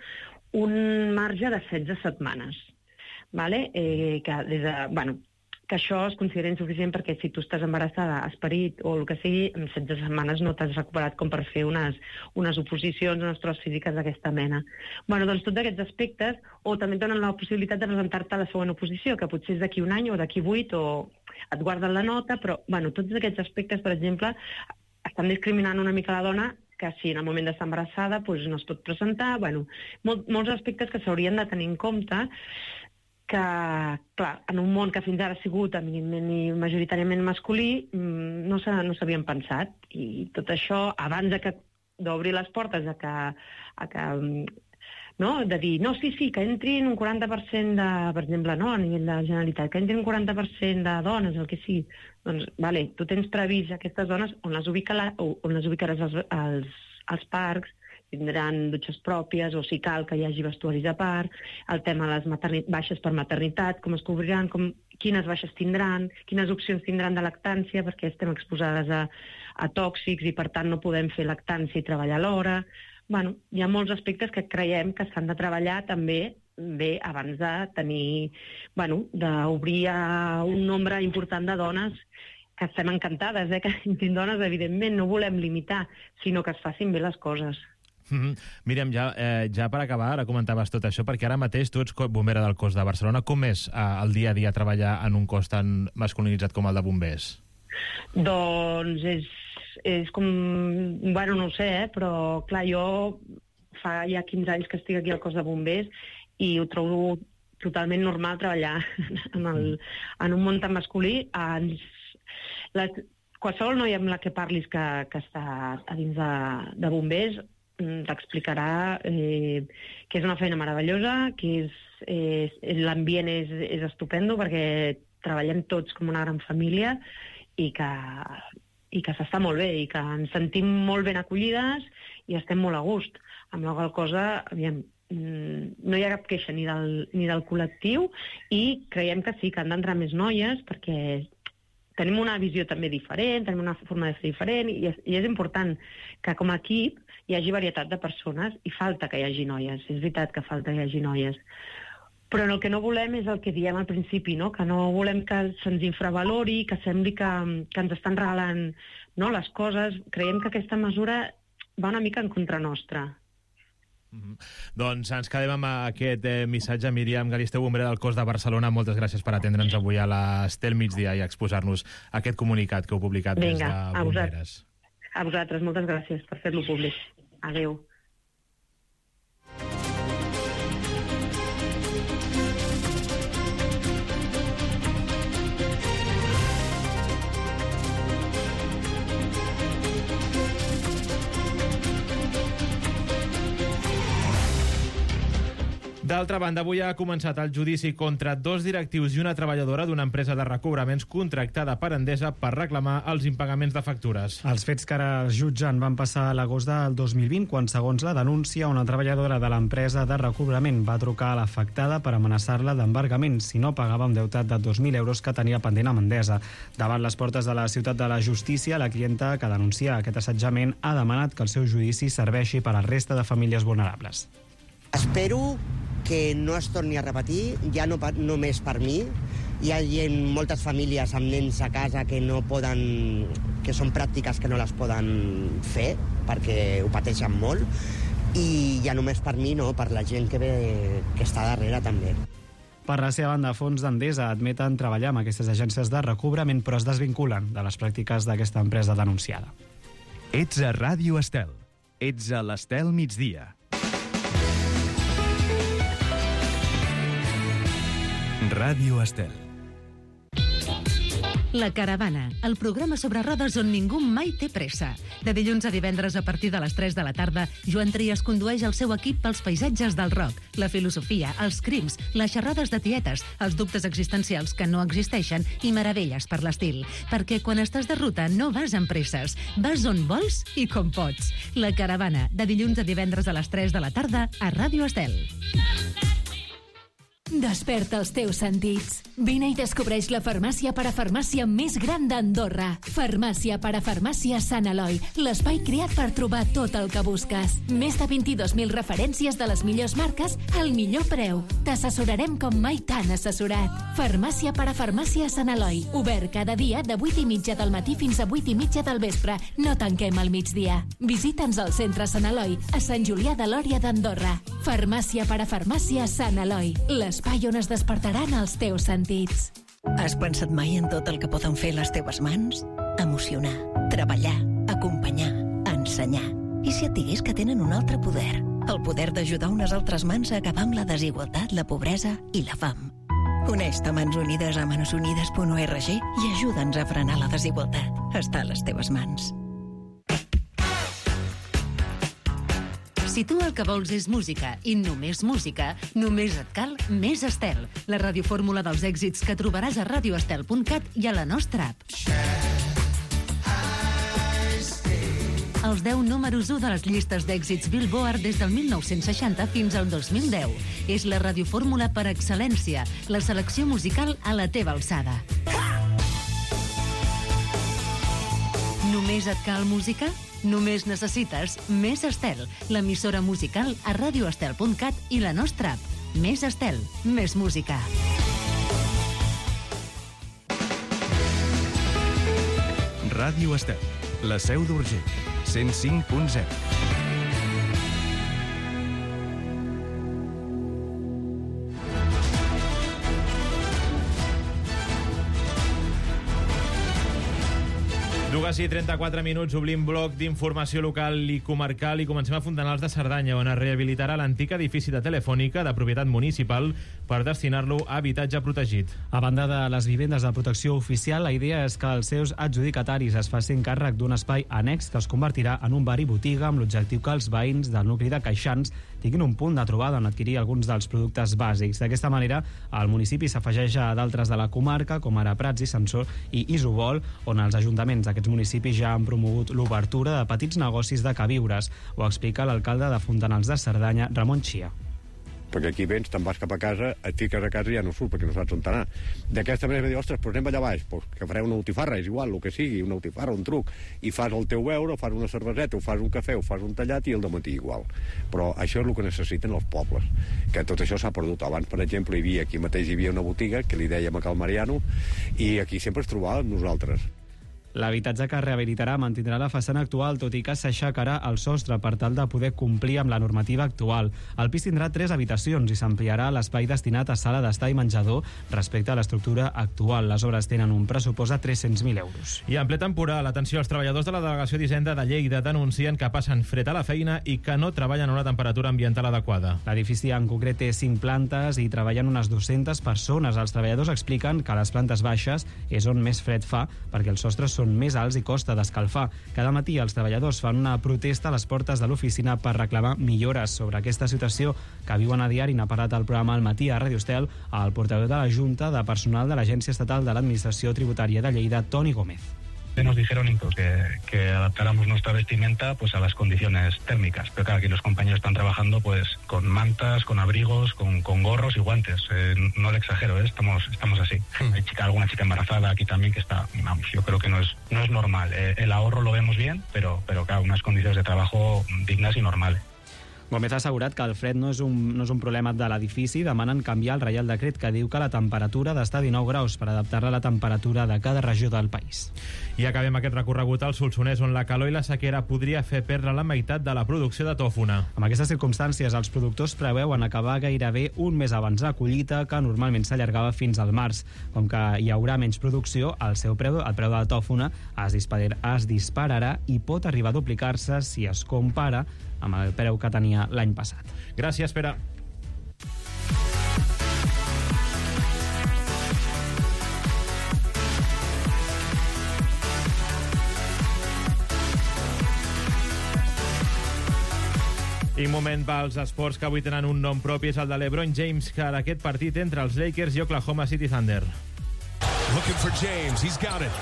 un marge de setze setmanes. Vale? Eh, que des de, bueno, que això es considera insuficient perquè si tu estàs embarassada, esperit o el que sigui, en setze setmanes no t'has recuperat com per fer unes, unes oposicions, unes proves físiques d'aquesta mena. Bueno, doncs tots aquests aspectes, o també et donen la possibilitat de presentar-te a la següent oposició, que potser és d'aquí un any o d'aquí vuit, o et guarden la nota, però bueno, tots aquests aspectes, per exemple, estan discriminant una mica la dona que si en el moment d'estar embarassada doncs no es pot presentar, bueno, molt, molts aspectes que s'haurien de tenir en compte, que, clar, en un món que fins ara ha sigut eminentment i majoritàriament masculí, no s'havien pensat. I tot això, abans d'obrir les portes a que, a que no, de dir, no, sí, sí, que entrin un quaranta per cent de, per exemple, no, a nivell de la Generalitat, que entrin un quaranta per cent de dones, el que sigui. Doncs, vale, tu tens previst aquestes dones on les, ubica on les ubicaràs als, als, als parcs, tindran dutxes pròpies, o si cal que hi hagi vestuaris a part, el tema de les baixes per maternitat, com es cobriran, com, quines baixes tindran, quines opcions tindran de lactància, perquè estem exposades a, a tòxics i per tant no podem fer lactància i treballar alhora. Bueno, hi ha molts aspectes que creiem que s'han de treballar també bé abans de tenir, bueno, d'obrir a un nombre important de dones, que estem encantades, eh, que entrin dones, evidentment, no volem limitar, sinó que es facin bé les coses. Mm-hmm. Míriam, ja, eh, ja per acabar, ara comentaves tot això, perquè ara mateix tu ets bombera del cos de Barcelona. Com és eh, el dia a dia treballar en un cos tan masculinitzat com el de bombers? Doncs és, és com... Bueno, no ho sé, eh, però clar, jo fa ja quinze anys que estic aquí al cos de bombers i ho trobo totalment normal treballar en, el, en un món tan masculí. Ens, les, qualsevol noia amb la que parlis que, que està a dins de, de bombers t'explicarà eh, que és una feina meravellosa, que és, és, l'ambient és, és estupendo perquè treballem tots com una gran família i que, i que s'està molt bé i que ens sentim molt ben acollides i estem molt a gust. Amb la qual cosa, aviam, no hi ha cap queixa ni del, ni del col·lectiu i creiem que sí, que han d'entrar més noies perquè tenim una visió també diferent, tenim una forma de fer diferent i és, i és important que com a equip hi hagi varietat de persones i falta que hi hagi noies. És veritat que falta que hi hagi noies. Però el que no volem és el que diem al principi, no? Que no volem que se'ns infravalori, que sembli que, que ens estan regalant, no, les coses. Creiem que aquesta mesura va una mica en contra nostra. Mm-hmm. Doncs ens quedem amb aquest eh, missatge. Míriam Galisteu, bombera del cos de Barcelona, moltes gràcies per atendre'ns avui a l'Estel migdia i exposar-nos aquest comunicat que heu publicat des de Bomberes. A vosaltres, moltes gràcies per fer-lo públic. Adéu. D'altra banda, avui ha començat el judici contra dos directius i una treballadora d'una empresa de recobraments contractada per Endesa per reclamar els impagaments de factures. Els fets que ara es jutgen van passar a l'agost del dos mil vint, quan, segons la denúncia, una treballadora de l'empresa de recobrament va trucar a l'afectada per amenaçar-la d'embargament si no pagava un deute de dos mil euros que tenia pendent amb Endesa. Davant les portes de la ciutat de la justícia, la clienta que denuncia aquest assetjament ha demanat que el seu judici serveixi per a la resta de famílies vulnerables. Espero que no es torni a repetir, ja no per, només per mi. Hi ha gent, moltes famílies amb nens a casa que no poden, que són pràctiques que no les poden fer perquè ho pateixen molt, i ja només per mi, no, per la gent que, ve, que està darrere també. Per la seva banda, fons d'Endesa admeten treballar amb aquestes agències de recobrament, però es desvinculen de les pràctiques d'aquesta empresa denunciada. Ets a Ràdio Estel. Ets a l'Estel migdia. Ràdio Estel. La Caravana, el programa sobre rodes on ningú mai té pressa. De dilluns a divendres a partir de les tres de la tarda, Joan Trias condueix el seu equip pels paisatges del rock, la filosofia, els crims, les xerrades de tietes, els dubtes existencials que no existeixen i meravelles per l'estil. Perquè quan estàs de ruta no vas amb presses, vas on vols i com pots. La Caravana, de dilluns a divendres a les tres de la tarda a Ràdio Estel. Desperta els teus sentits. Vine i descobreix la farmàcia parafarmàcia més gran d'Andorra. Farmàcia parafarmàcia Sant Eloi, l'espai creat per trobar tot el que busques. Més de vint-i-dos mil referències de les millors marques al millor preu. T'assessorarem com mai t'han assessorat. Farmàcia parafarmàcia Sant Eloi, obert cada dia de vuit i mitja del matí fins a vuit i mitja del vespre. No tanquem al migdia. Visita'ns al centre Sant Eloi, a Sant Julià de Lòria d'Andorra. Farmàcia parafarmàcia Sant Eloi, l'espai on es despertaran els teus sentits. Has pensat mai en tot el que poden fer les teves mans? Emocionar, treballar, acompanyar, ensenyar. I si et digués que tenen un altre poder? El poder d'ajudar unes altres mans a acabar amb la desigualtat, la pobresa i la fam. Uneix-te a Mans Unides a manosunides punt org i ajuda'ns a frenar la desigualtat. Està a les teves mans. Si tu el que vols és música i només música, només et cal Més Estel, la radiofórmula dels èxits que trobaràs a radio estel punt cat i a la nostra app. Els deu números u de les llistes d'èxits Billboard des del mil nou-cents seixanta fins al dos mil deu. És la radiofórmula per excel·lència, la selecció musical a la teva alçada. Només et cal música? Només necessites Més Estel, l'emissora musical a radio estel punt cat i la nostra app. Més Estel, més música. Ràdio Estel, la seu d'Urgell, cent cinc punt zero. Dues i trenta-quatre minuts, obrim bloc d'informació local i comarcal i comencem a Fontanals de Cerdanya, on es rehabilitarà l'antic edifici de Telefònica de propietat municipal per destinar-lo a habitatge protegit. A banda de les vivendes de protecció oficial, la idea és que els seus adjudicataris es facin càrrec d'un espai annex que es convertirà en un bar i botiga amb l'objectiu que els veïns del nucli de Caixans tinguin un punt de trobada on adquirir alguns dels productes bàsics. D'aquesta manera, el municipi s'afegeix a d'altres de la comarca, com ara Prats i Sansor i Isobol, on els ajuntaments d'aquests municipis ja han promogut l'obertura de petits negocis de queviures. Ho explica l'alcalde de Fontanals de Cerdanya, Ramon Xia. Perquè aquí vens, te'n vas cap a casa, et fiques a casa i ja no surt perquè no saps on anar. D'aquesta manera va dir, ostres, però anem allà baix, pues, que fareu una botifarra, és igual, el que sigui, una botifarra, un truc, i fas el teu beure, o fas una cerveseta, o fas un cafè, o fas un tallat i el dematí igual. Però això és el que necessiten els pobles, que tot això s'ha perdut. Abans, per exemple, hi havia, aquí mateix hi havia una botiga, que li dèiem a Cal Mariano, i aquí sempre es trobàvem nosaltres. L'habitatge que rehabilitarà mantindrà la façana actual, tot i que s'aixecarà el sostre per tal de poder complir amb la normativa actual. El pis tindrà tres habitacions i s'ampliarà l'espai destinat a sala d'estar i menjador respecte a l'estructura actual. Les obres tenen un pressupost de tres-cents mil euros. I en ple temporal, atenció, els treballadors de la Delegació d'Hisenda de Lleida denuncien que passen fred a la feina i que no treballen a una temperatura ambiental adequada. L'edifici en concret té cinc plantes i treballen unes dues-centes persones. Els treballadors expliquen que a les plantes baixes és on més fred fa perquè els sostres són més alts i costa d'escalfar. Cada matí els treballadors fan una protesta a les portes de l'oficina per reclamar millores. Sobre aquesta situació que viuen a diari n'ha parlat al programa Al Matí a Ràdio Estel el portaveu de la Junta de Personal de l'Agència Estatal de l'Administració Tributària de Lleida, Toni Gómez. Nos dijeron que, que adaptáramos nuestra vestimenta pues a las condiciones térmicas. Pero claro, aquí los compañeros están trabajando pues con mantas, con abrigos, con, con gorros y guantes. Eh, no le exagero, ¿eh? estamos, estamos así. Hay chica, alguna chica embarazada aquí también que está, vamos, yo creo que no es, no es normal. Eh, el ahorro lo vemos bien, pero, pero claro, unas condiciones de trabajo dignas y normales. Gómez ha assegurat que el fred no és un, no és un problema de l'edifici. Demanen canviar el Reial Decret que diu que la temperatura ha d'estar a dinou graus per adaptar-la a la temperatura de cada regió del país. I acabem aquest recorregut al Solsonès, on la calor i la sequera podria fer perdre la meitat de la producció de tòfona. Amb aquestes circumstàncies, els productors preveuen acabar gairebé un mes abans la collita, que normalment s'allargava fins al març. Com que hi haurà menys producció, el seu preu, el preu de la tòfona es, dispar, es dispararà i pot arribar a duplicar-se si es compara amb el preu que tenia l'any passat. Gràcies, Pere. I moment pels esports que avui tenen un nom propi, és el de LeBron James, que ara aquest partit entre els Lakers i Oklahoma City Thunder. Looking for James, he's got it.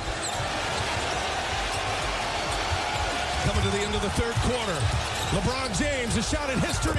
Coming to the end of the third quarter. LeBron James, a shot in history.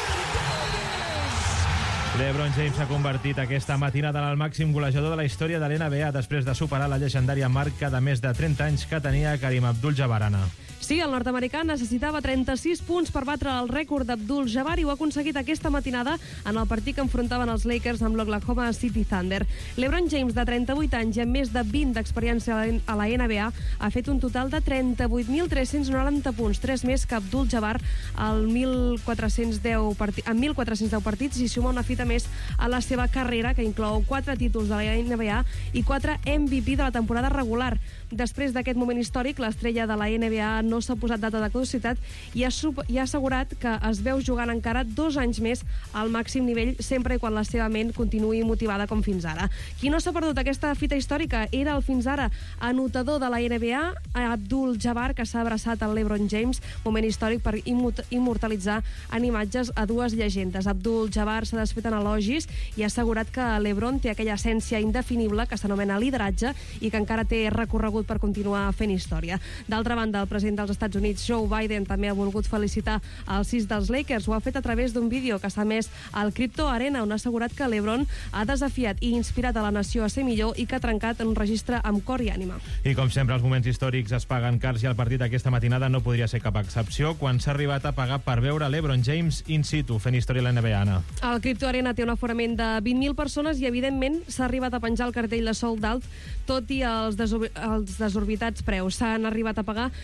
LeBron James s'ha convertit aquesta matinada en el màxim golejador de la història de l'N B A després de superar la llegendària marca de més de trenta anys que tenia Karim Abdul-Jabbar. Sí, el nord-americà necessitava trenta-sis punts per batre el rècord d'Abdul-Jabbar i ho ha aconseguit aquesta matinada en el partit que enfrontaven els Lakers amb l'Oklahoma City Thunder. LeBron James, de trenta-vuit anys i amb més de vint d'experiència a la N B A, ha fet un total de trenta-vuit mil tres-cents noranta punts, tres més que Abdul-Jabbar al mil quatre-cents deu parti- en mil quatre-cents deu partits, i suma una fita més a la seva carrera, que inclou quatre títols de la N B A i quatre M V P de la temporada regular. Després d'aquest moment històric, l'estrella de la N B A no s'ha posat data de caducitat i ha, i ha assegurat que es veu jugant encara dos anys més al màxim nivell, sempre i quan la seva ment continuï motivada com fins ara. Qui no s'ha perdut aquesta fita històrica era el fins ara anotador de la N B A, Abdul-Jabbar, que s'ha abraçat al LeBron James, moment històric per immortalitzar en imatges a dues llegendes. Abdul-Jabbar s'ha desfet en elogis i ha assegurat que LeBron té aquella essència indefinible que s'anomena lideratge i que encara té recorregut per continuar fent història. D'altra banda, el president dels Estats Units, Joe Biden, també ha volgut felicitar els sis dels Lakers. Ho ha fet a través d'un vídeo que s'ha emès al Crypto Arena, on ha assegurat que LeBron ha desafiat i inspirat a la nació a ser millor i que ha trencat en un registre amb cor i ànima. I com sempre, els moments històrics es paguen cars i el partit d'aquesta matinada no podria ser cap excepció quan s'ha arribat a pagar per veure LeBron James in situ, fent història a la N B A. El Crypto Arena té un aforament de vint mil persones i, evidentment, s'ha arribat a penjar el cartell de sold out, tot i els, desorb els desorbitats preus. S'han arribat a pagar fins a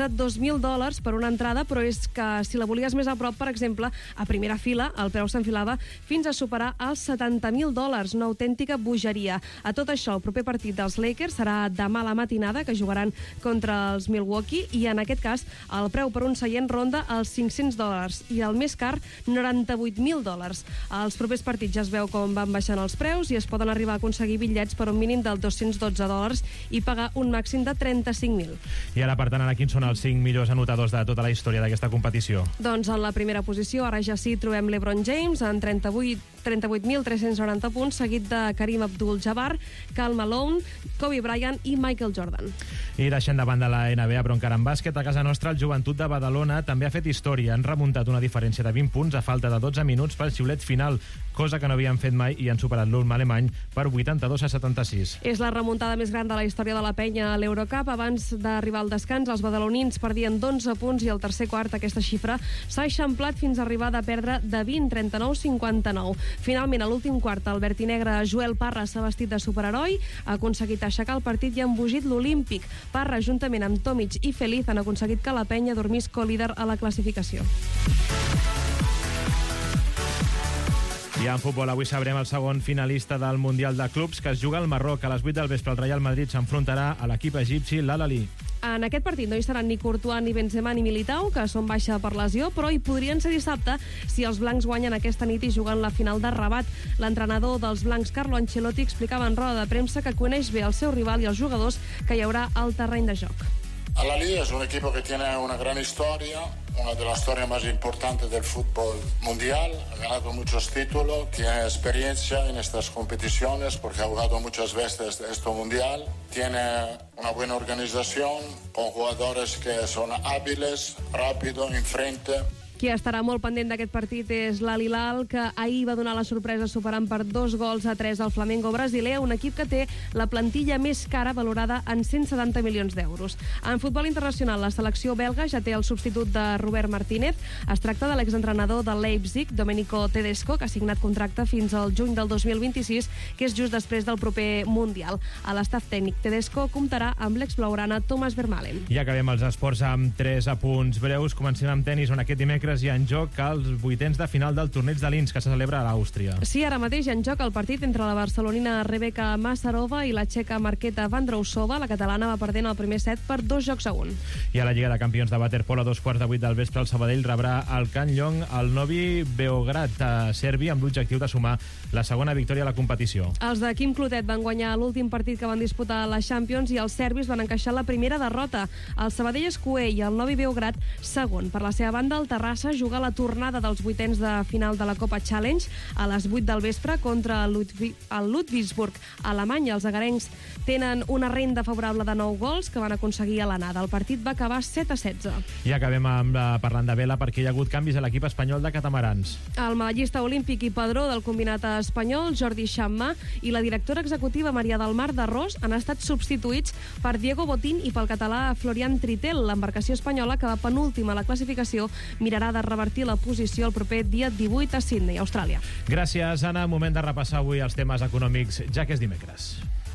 de dos mil dòlars per una entrada, però és que si la volies més a prop, per exemple, a primera fila, el preu s'enfilava fins a superar els setanta mil dòlars, una autèntica bogeria. A tot això, el proper partit dels Lakers serà demà a la matinada, que jugaran contra els Milwaukee, i en aquest cas el preu per un seient ronda els cinc-cents dòlars i el més car, noranta-vuit mil dòlars. Als propers partits ja es veu com van baixant els preus i es poden arribar a aconseguir bitllets per un mínim dels dos-cents dotze dòlars i pagar un màxim de trenta-cinc mil. I ara, per tant, ara quins són els cinc millors anotadors de tota la història d'aquesta competició? Doncs en la primera posició, ara ja sí, trobem LeBron James en trenta-vuit mil tres-cents noranta punts, seguit de Karim Abdul-Jabbar, Karl Malone, Kobe Bryant i Michael Jordan. I deixem de banda la N B A, però encara en bàsquet, a casa nostra, el Joventut de Badalona també ha fet història. Han remuntat una diferència de vint punts a falta de dotze minuts pel xiulet final, cosa que no havien fet mai, i han superat l'Ulm alemany per vuitanta-dos a setanta-sis. És la remuntada més gran de la història de la penya a l'Eurocup. Abans d'arribar al descans, els badalonins perdien d'onze punts i al tercer quart aquesta xifra s'ha eixamplat fins a arribar a perdre de vint, trenta-nou a cinquanta-nou. Finalment, a l'últim quart, el verd i negre Joel Parra s'ha vestit de superheroi, ha aconseguit aixecar el partit i ha embogit l'Olímpic. Parra, juntament amb Tomic i Feliz, han aconseguit que la penya dormís co-líder a la classificació. I en futbol, avui sabrem el segon finalista del Mundial de Clubs, que es juga al Marroc. A les vuit del vespre el Real Madrid s'enfrontarà a l'equip egipci l'Al-Ahly. En aquest partit no hi seran ni Courtois, ni Benzema, ni Militao, que són baixa per lesió, però hi podrien ser dissabte si els blancs guanyen aquesta nit i juguen la final de Rabat. L'entrenador dels blancs, Carlo Ancelotti, explicava en roda de premsa que coneix bé el seu rival i els jugadors que hi haurà al terreny de joc. Al-Ahly es un equipo que tiene una gran historia, una de las historias más importantes del fútbol mundial. Ha ganado muchos títulos, tiene experiencia en estas competiciones porque ha jugado muchas veces esto mundial. Tiene una buena organización con jugadores que son hábiles, rápidos, enfrente. Qui estarà molt pendent d'aquest partit és l'Al Hilal, que ahir va donar la sorpresa superant per dos gols a tres al Flamengo brasiler, un equip que té la plantilla més cara, valorada en cent setanta milions d'euros. En futbol internacional, la selecció belga ja té el substitut de Robert Martínez. Es tracta de l'exentrenador del Leipzig, Domenico Tedesco, que ha signat contracte fins al juny del dos mil vint-i-sis, que és just després del proper Mundial. A l'estaf tècnic, Tedesco comptarà amb l'exblaugrana Thomas Vermaelen. I acabem els esports amb tres apunts breus. Comencem amb tenis, on aquest dimecres hi ha en joc els vuitens de final del torneig de Linz, que se celebra a Àustria. Sí, ara mateix hi ha en joc el partit entre la barcelonina Rebeka Masarova i la txeca Marketa Vandrousova. La catalana va perdent el primer set per dos jocs a un. I a la Lliga de Campions de Waterpolo, a dos quarts de vuit del vespre, el Sabadell rebrà el Can Llong, el Novi Beograd a Sèrbia, amb l'objectiu de sumar la segona victòria a la competició. Els de Quim Clotet van guanyar l'últim partit que van disputar a la Champions i els serbis van encaixar la primera derrota. El Sabadell és cuer i el Novi Beograd segon. Per la seva banda, el Terrassa juga la tornada dels vuitens de final de la Copa Challenge a les vuit del vespre contra el Ludwig, el Ludwigsburg, a Alemanya. Els agarencs tenen una renda favorable de nou gols que van aconseguir a l'anada. El partit va acabar set a setze. I acabem amb, parlant de vela, perquè hi ha hagut canvis a l'equip espanyol de catamarans. El medallista olímpic i padró del combinat espanyol, Jordi Xammà, i la directora executiva Maria del Mar d'Arròs han estat substituïts per Diego Botín i pel català Florian Tritel. L'embarcació espanyola, que va penúltima a la classificació, mirarà de revertir la posició el proper dia divuit a Sydney, Austràlia. Gràcies, Anna. Moment de repassar avui els temes econòmics, ja que és dimecres.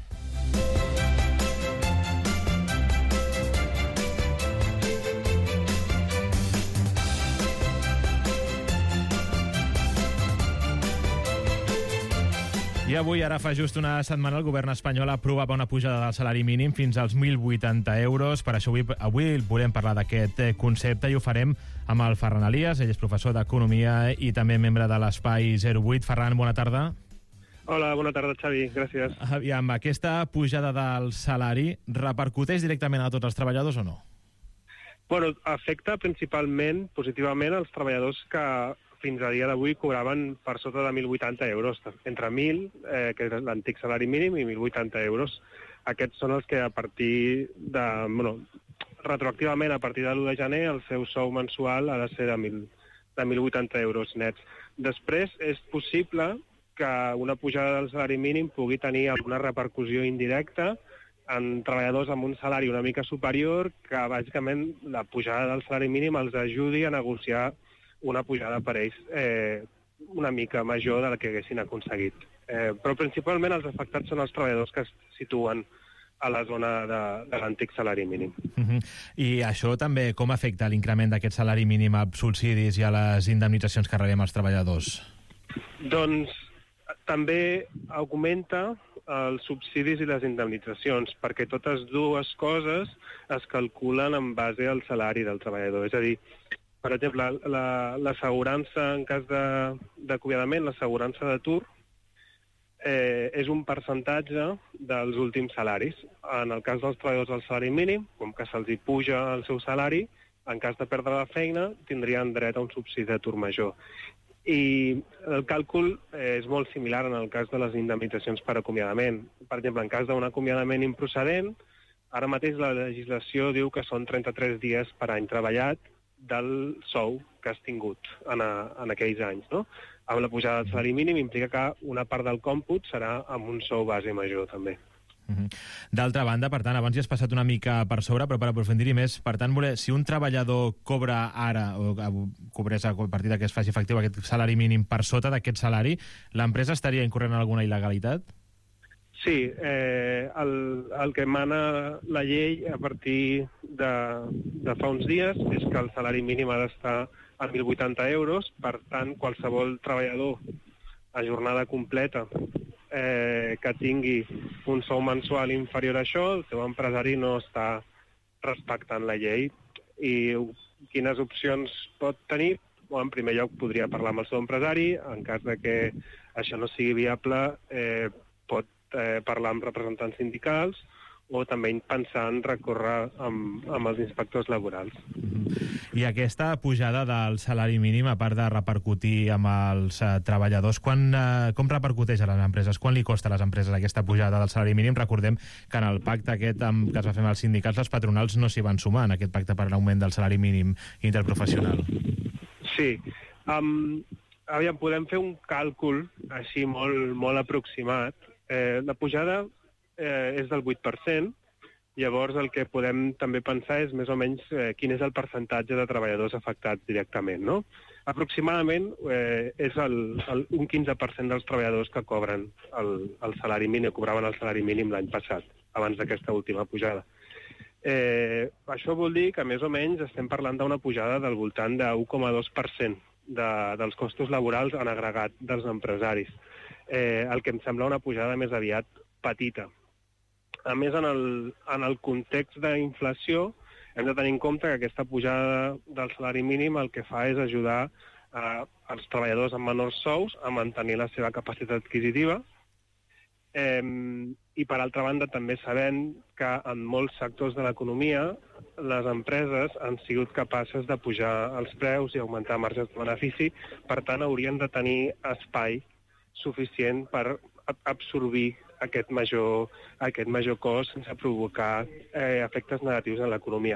I avui, ara fa just una setmana, el govern espanyol aprovava una pujada del salari mínim fins als mil vuitanta euros. Per això avui, avui volem parlar d'aquest concepte i ho farem amb el Ferran Elias. Ell és professor d'Economia i també membre de l'Espai zero vuit. Ferran, bona tarda. Hola, bona tarda, Xavi. Gràcies. Aviam, aquesta pujada del salari repercuteix directament a tots els treballadors o no? Bueno, afecta principalment, positivament, els treballadors que fins a dia d'avui cobraven per sota de mil vuitanta euros, entre mil, eh, que és l'antic salari mínim, i mil vuitanta euros. Aquests són els que a partir de... Bueno, retroactivament, a partir de l'u de gener, el seu sou mensual ha de ser de mil vuitanta euros nets. Després, és possible que una pujada del salari mínim pugui tenir alguna repercussió indirecta en treballadors amb un salari una mica superior, que bàsicament la pujada del salari mínim els ajudi a negociar una pujada per ells eh, una mica major de la que haguessin aconseguit. Eh, però principalment els afectats són els treballadors que es situen a la zona de, de l'antic salari mínim. Uh-huh. I això també com afecta l'increment d'aquest salari mínim als subsidis i a les indemnitzacions que rebem els treballadors? Doncs també augmenta els subsidis i les indemnitzacions, perquè totes dues coses es calculen en base al salari del treballador. És a dir, per exemple, l'assegurança en cas d'acomiadament, l'assegurança d'atur, eh, és un percentatge dels últims salaris. En el cas dels treballadors del salari mínim, com que se'ls hi puja el seu salari, en cas de perdre la feina, tindrien dret a un subsidi d'atur major. I el càlcul és molt similar en el cas de les indemnitzacions per acomiadament. Per exemple, en cas d'un acomiadament improcedent, ara mateix la legislació diu que són trenta-tres dies per any treballat del sou que has tingut en, a, en aquells anys, no? Amb la pujada del salari mínim implica que una part del còmput serà amb un sou base major, també. Uh-huh. D'altra banda, per tant, abans ja has passat una mica per sobre, però per aprofundir-hi més, per tant, voler, si un treballador cobra ara, o cobrés a partir que es faci efectiu aquest salari mínim per sota d'aquest salari, l'empresa estaria incorrent en alguna il·legalitat? Sí, eh, el, el que mana la llei a partir de, de fa uns dies és que el salari mínim ha d'estar a mil vuitanta euros, per tant, qualsevol treballador a jornada completa eh, que tingui un sou mensual inferior a això, el seu empresari no està respectant la llei. I quines opcions pot tenir? Bueno, en primer lloc, podria parlar amb el seu empresari. En cas de que això no sigui viable, eh, pot eh, parlar amb representants sindicals o també pensar en recórrer amb, amb els inspectors laborals. I aquesta pujada del salari mínim, a part de repercutir amb els eh, treballadors, quan, eh, com repercuteix a les empreses? Quan li costa a les empreses aquesta pujada del salari mínim? Recordem que en el pacte aquest amb, que es va fer amb els sindicats, les patronals no s'hi van sumar en aquest pacte per l'augment del salari mínim interprofessional. Sí. Um, aviam, podem fer un càlcul així molt, molt aproximat. Eh, la pujada eh, és del vuit per cent, llavors el que podem també pensar és més o menys eh, quin és el percentatge de treballadors afectats directament, no? Aproximadament eh, és el, el, un quinze per cent dels treballadors que cobren el, el salari mínim, cobraven el salari mínim l'any passat, abans d'aquesta última pujada. Eh, això vol dir que més o menys estem parlant d'una pujada del voltant de un coma dos per cent de, dels costos laborals en agregat dels empresaris, eh, el que em sembla una pujada més aviat petita. A més, en el, en el context d'inflació, hem de tenir en compte que aquesta pujada del salari mínim el que fa és ajudar eh, els treballadors amb menors sous a mantenir la seva capacitat adquisitiva. Eh, I, per altra banda, també sabem que en molts sectors de l'economia les empreses han sigut capaces de pujar els preus i augmentar marges de benefici, per tant, haurien de tenir espai suficient per absorbir aquest major, aquest major cost sense provocar eh, efectes negatius en l'economia.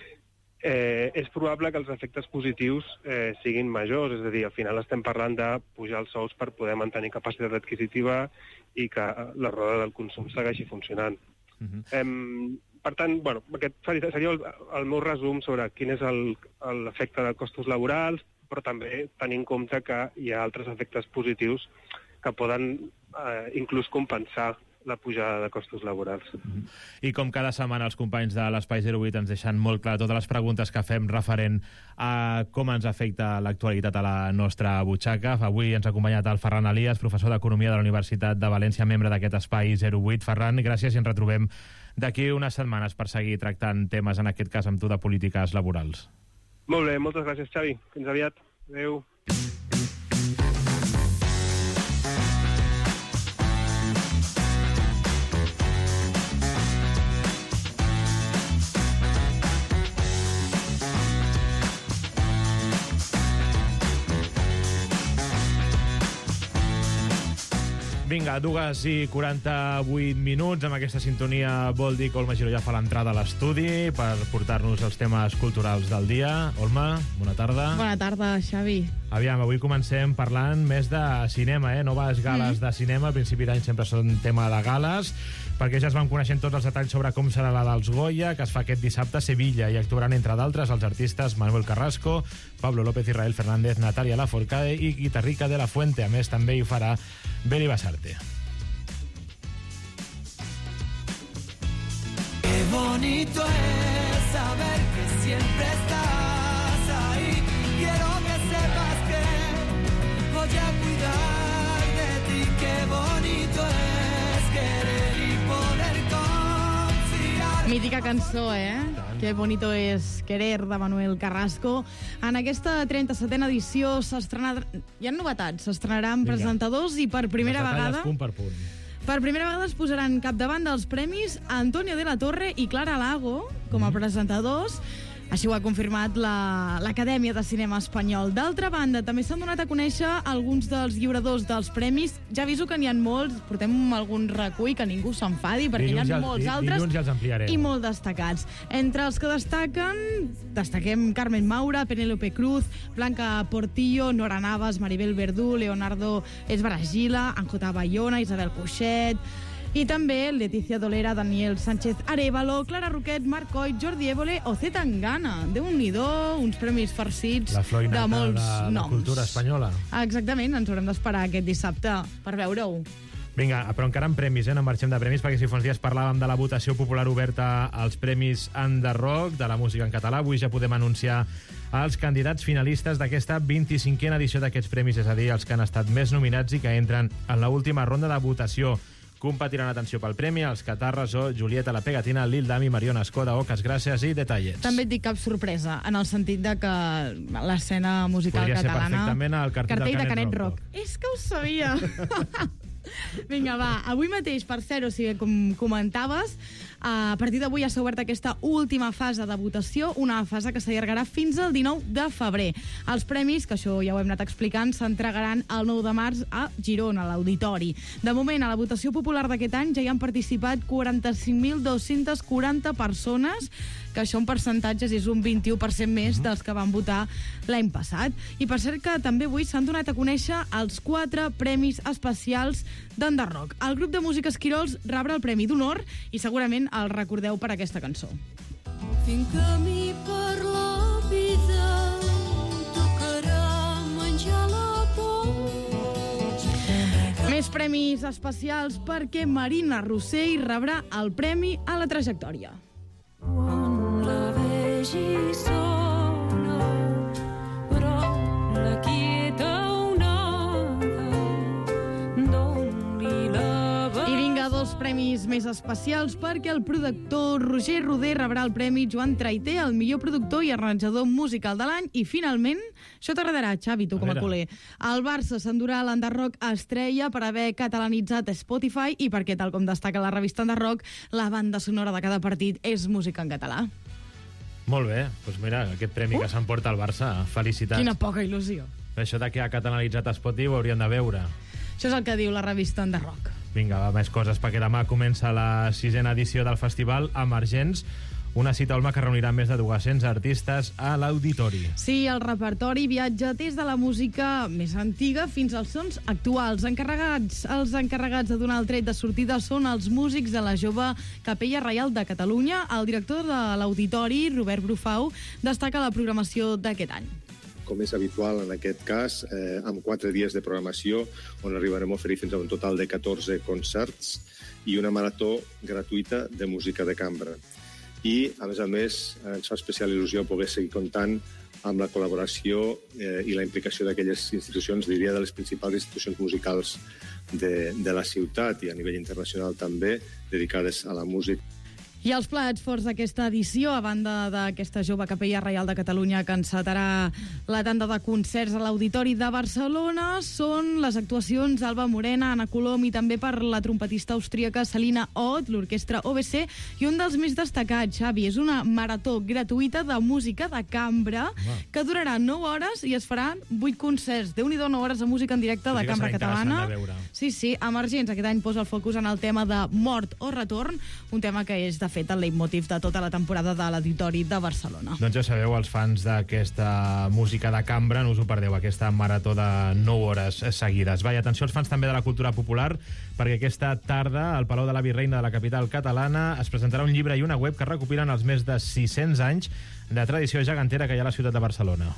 Eh, és probable que els efectes positius eh, siguin majors, és a dir, al final estem parlant de pujar els sous per poder mantenir capacitat adquisitiva i que la roda del consum segueixi funcionant. Uh-huh. eh, per tant, bueno, aquest seria, seria el, el meu resum sobre quin és l'efecte de costos laborals, però també tenir en compte que hi ha altres efectes positius que poden eh, inclús compensar la pujada de costos laborals. I com cada setmana els companys de l'Espai zero vuit ens deixen molt clar totes les preguntes que fem referent a com ens afecta l'actualitat a la nostra butxaca. Avui ens ha acompanyat el Ferran Elias, professor d'Economia de la Universitat de València, membre d'aquest Espai zero vuit. Ferran, gràcies i ens retrobem d'aquí unes setmanes per seguir tractant temes, en aquest cas amb tu, de polítiques laborals. Molt bé, moltes gràcies, Xavi. Fins aviat. Adéu. Vinga, dues i quaranta-vuit minuts. Amb aquesta sintonia vol dir que Olma Giró ja fa l'entrada a l'estudi per portar-nos els temes culturals del dia. Olma, bona tarda. Bona tarda, Xavi. Aviam, avui comencem parlant més de cinema, eh? Noves gales mm. de cinema. Al principi d'any sempre són tema de gales, perquè ja es van coneixent tots els detalls sobre com serà la dels Goya, que es fa aquest dissabte a Sevilla, i actuaran, entre d'altres, els artistes Manuel Carrasco, Pablo López, Israel Fernández, Natalia Lafourcade i Guitarrica de la Fuente. A més, també hi farà Beli Basarte. bonito es saber que siempre estás ahí. Quiero que sepas que voy a cuidar de ti. Qué bonito es querer y poder confiar. Mítica cançó, eh? Que bonito és querer, de Manuel Carrasco. En aquesta trenta-setena edició s'estrenarà... Hi ha novetats, s'estrenaran presentadors i per primera vegada... punt per punt. Per primera vegada es posaran capdavant dels premis Antonio de la Torre i Clara Lago com a presentadors. Així ho ha confirmat la, l'Acadèmia de Cinema Espanyol. D'altra banda, també s'han donat a conèixer alguns dels lliuradors dels premis. Ja aviso que n'hi ha molts, portem algun recull que ningú s'enfadi, perquè Dilluns n'hi ha ja- molts di- altres dilluns ja els ampliarem. i molt destacats. Entre els que destaquen, destaquem Carmen Maura, Penélope Cruz, Blanca Portillo, Nora Navas, Maribel Verdú, Leonardo Esbaragila, Anjota Bayona, Isabel Cuixet... I també Leticia Dolera, Daniel Sánchez Arévalo, Clara Roquet, Marc Coll, Jordi Évole o C. Tangana. Déu-n'hi-do, uns premis farcits La flor de innata molts de la noms. cultura espanyola. Exactament, ens haurem d'esperar aquest dissabte per veure-ho. Vinga, però encara en premis, eh? No marxem de premis, perquè si fa uns dies parlàvem de la votació popular oberta als Premis Under Rock, de la música en català. Avui ja podem anunciar els candidats finalistes d'aquesta vint-i-cinquena edició d'aquests premis, és a dir, els que han estat més nominats i que entren en l'última ronda de votació. Competiran, atenció, pel premi els Catarres o Julieta la Pegatina, Lil Dami, Mariona Escoda, Ocas Gràcies i Detallets. També et dic cap sorpresa, en el sentit de que l'escena musical Podria ser catalana... perfectament el cartell del de Canet Canet Rock. Rock. És que ho sabia! Vinga, va, avui mateix, per ser-ho, si com comentaves, a partir d'avui ja s'ha obert aquesta última fase de votació, una fase que s'allargarà fins al dinou de febrer. Els premis, que això ja ho hem anat explicant, s'entregaran el nou de març a Girona, a l'Auditori. De moment, a la votació popular d'aquest any ja hi han participat quaranta-cinc mil dos-centes quaranta persones, que això en percentatges és un vint-i-u per cent més dels que van votar l'any passat. I per cert que també avui s'han donat a conèixer els quatre premis especials d'Under Rock. El grup de música Esquirols rebrà el Premi d'Honor i segurament el recordeu per aquesta cançó. Fent camí per la vida, tocarà menjar la pols. Més premis especials perquè Marina Rossell rebrà el Premi a la Trajectòria. Quan la vegi sola, però la quieta onada, doni la I vinga, dos premis més especials perquè el productor Roger Roder rebrà el Premi Joan Traiter, el millor productor i arranjador musical de l'any. I finalment, això t'agradarà, Xavi, tu com a culer, el Barça s'endurà l'Under Rock Estrella per haver catalanitzat Spotify i perquè, tal com destaca la revista Under Rock, la banda sonora de cada partit és música en català. Molt bé, doncs mira, aquest premi uh. que s'emporta el Barça. Felicitats. Quina poca il·lusió. Això de que ha catalanitzat Spotify ho hauríem de veure. Això és el que diu la revista Under Rock. Vinga, va, més coses, perquè demà comença la sisena edició del festival Emergents, una cita olma que reunirà més de dos-cents artistes a l'Auditori. Sí, el repertori viatja des de la música més antiga fins als sons actuals. Encarregats, els encarregats de donar el tret de sortida són els músics de la jove Capella Reial de Catalunya. El director de l'Auditori, Robert Brufau, destaca la programació d'aquest any. Com és habitual en aquest cas, eh, amb quatre dies de programació, on arribarem a oferir fins a un total de catorze concerts i una marató gratuïta de música de cambra. I, a més a més, ens fa especial il·lusió poder seguir comptant amb la col·laboració eh, i la implicació d'aquelles institucions, diria, de les principals institucions musicals de, de la ciutat i a nivell internacional també, dedicades a la música. I els plats forts d'aquesta edició, a banda d'aquesta jove Capella Reial de Catalunya que encetarà la tanda de concerts a l'Auditori de Barcelona, són les actuacions d'Alba Morena, Anna Colom i també per la trompetista austríaca Salina Ott, l'orquestra O B C, i un dels més destacats, Xavi, és una marató gratuïta de música de cambra que durarà nou hores i es faran vuit concerts. Déu-n'hi-do, nou hores de música en directe de cambra catalana. Sí, sí, Emergents aquest any posa el focus en el tema de mort o retorn, un tema que és, de fet, el leitmotiv de tota la temporada de l'Auditori de Barcelona. Doncs ja sabeu, els fans d'aquesta música de cambra, no us ho perdeu, aquesta marató de nou hores seguides. Va, i atenció als fans també de la cultura popular, perquè aquesta tarda al Palau de la Virreina de la capital catalana es presentarà un llibre i una web que recopilen els més de sis-cents anys de tradició gegantera que hi ha a la ciutat de Barcelona.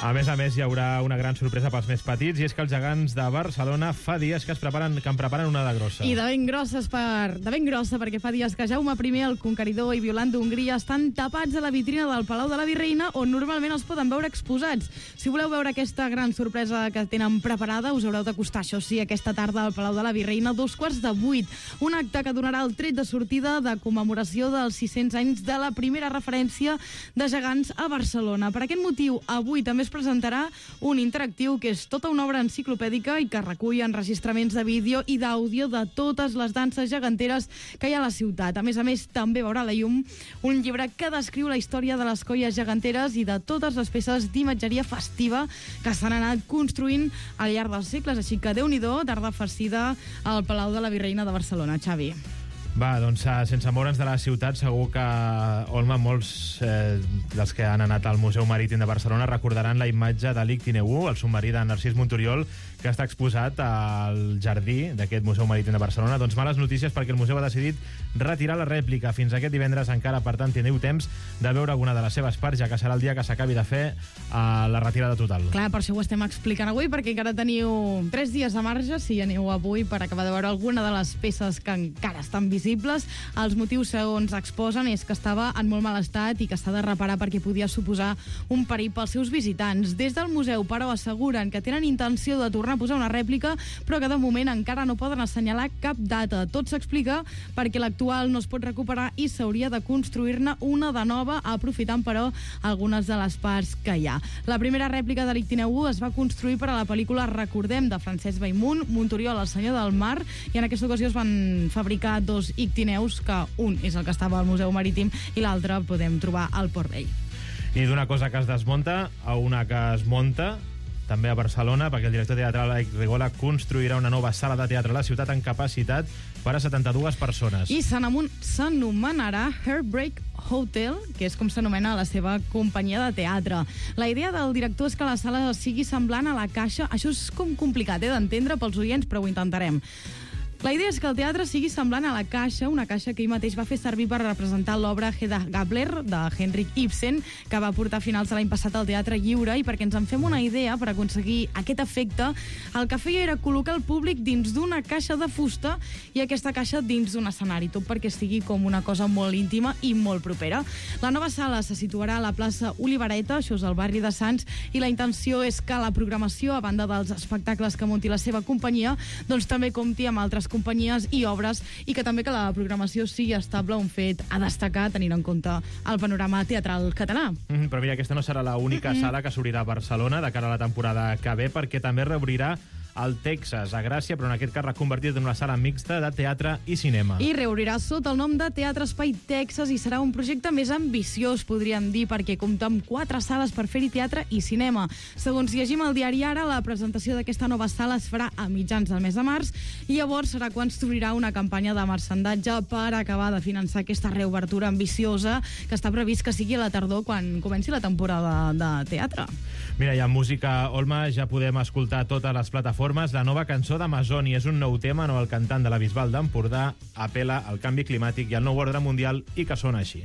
A més a més, hi haurà una gran sorpresa pels més petits, i és que els gegants de Barcelona fa dies que es preparen, que en preparen una de grossa. I de ben grosses per, de ben grossa, perquè fa dies que Jaume I, el conqueridor i violant d'Hongria, estan tapats a la vitrina del Palau de la Virreina, on normalment els poden veure exposats. Si voleu veure aquesta gran sorpresa que tenen preparada, us haureu d'acostar, això sí, aquesta tarda al Palau de la Virreina, dos quarts de vuit. Un acte que donarà el tret de sortida de commemoració dels sis-cents anys de la primera referència de gegants a Barcelona. Per aquest motiu, avui també es presentarà un interactiu que és tota una obra enciclopèdica i que recull enregistraments de vídeo i d'àudio de totes les danses geganteres que hi ha a la ciutat. A més a més, també veurà la llum un llibre que descriu la història de les colles geganteres i de totes les peces d'imatgeria festiva que s'han anat construint al llarg dels segles. Així que, Déu-n'hi-do, tarda farcida al Palau de la Virreina de Barcelona. Xavi. Va, doncs sense moure'ns de la ciutat, segur que, Olma, molts eh, dels que han anat al Museu Marítim de Barcelona recordaran la imatge de l'Ictineu, el submarí de Narcís Monturiol, que està exposat al jardí d'aquest Museu Marítim de Barcelona. Doncs males notícies, perquè el museu ha decidit retirar la rèplica. Fins aquest divendres encara, per tant, teniu temps de veure alguna de les seves parts, ja que serà el dia que s'acabi de fer eh, la retirada total. Clar, per això ho estem explicant avui, perquè encara teniu tres dies de marge, si aneu avui, per acabar de veure alguna de les peces que encara estan visibles. Els motius, segons exposen, és que estava en molt mal estat i que s'ha de reparar perquè podia suposar un perill pels seus visitants. Des del museu, però, asseguren que tenen intenció de tornar a posar una rèplica, però que de moment encara no poden assenyalar cap data. Tot s'explica perquè l'actual no es pot recuperar i s'hauria de construir-ne una de nova, aprofitant, però, algunes de les parts que hi ha. La primera rèplica de l'Ictineu es va construir per a la pel·lícula Recordem, de Francesc Bellmunt, Monturiol, el senyor del mar, i en aquesta ocasió es van fabricar dos Ictineus, que un és el que estava al Museu Marítim i l'altre podem trobar al Port Vell. I d'una cosa que es desmunta a una que es monta, també a Barcelona, perquè el director teatral Eric Rigola construirà una nova sala de teatre a la ciutat amb capacitat per a setanta-dues persones. I s'anomenarà Heartbreak Hotel, que és com s'anomena la seva companyia de teatre. La idea del director és que la sala sigui semblant a la Caixa. Això és com complicat eh, d'entendre pels oients, però ho intentarem. La idea és que el teatre sigui semblant a la Caixa, una caixa que ell mateix va fer servir per representar l'obra Hedda Gabler, de Henrik Ibsen, que va portar a finals de l'any passat al Teatre Lliure, i perquè ens en fem una idea, per aconseguir aquest efecte, el que feia era col·locar el públic dins d'una caixa de fusta i aquesta caixa dins d'un escenari, tot perquè sigui com una cosa molt íntima i molt propera. La nova sala se situarà a la plaça Olivareta, això és al barri de Sants, i la intenció és que la programació, a banda dels espectacles que munti la seva companyia, doncs també compti amb altres companyies i obres, i que també que la programació sigui estable, un fet a destacar tenint en compte el panorama teatral català. Mm, però mira, aquesta no serà l'única mm-hmm. sala que s'obrirà a Barcelona de cara a la temporada que ve, perquè també reobrirà al Texas, a Gràcia, però en aquest cas reconvertit en una sala mixta de teatre i cinema. I reobrirà sota el nom de Teatre Espai Texas i serà un projecte més ambiciós, podríem dir, perquè compta amb quatre sales per fer-hi teatre i cinema. Segons llegim al diari Ara, la presentació d'aquesta nova sala es farà a mitjans del mes de març i llavors serà quan s'obrirà una campanya de marcendatge per acabar de finançar aquesta reobertura ambiciosa que està previst que sigui a la tardor quan comenci la temporada de teatre. Mira, i en música, Olma, ja podem escoltar totes les plataformes la nova cançó d'Amazoni. És un nou tema, no? El cantant de la Bisbal d'Empordà apela al canvi climàtic i al nou ordre mundial i que sona així.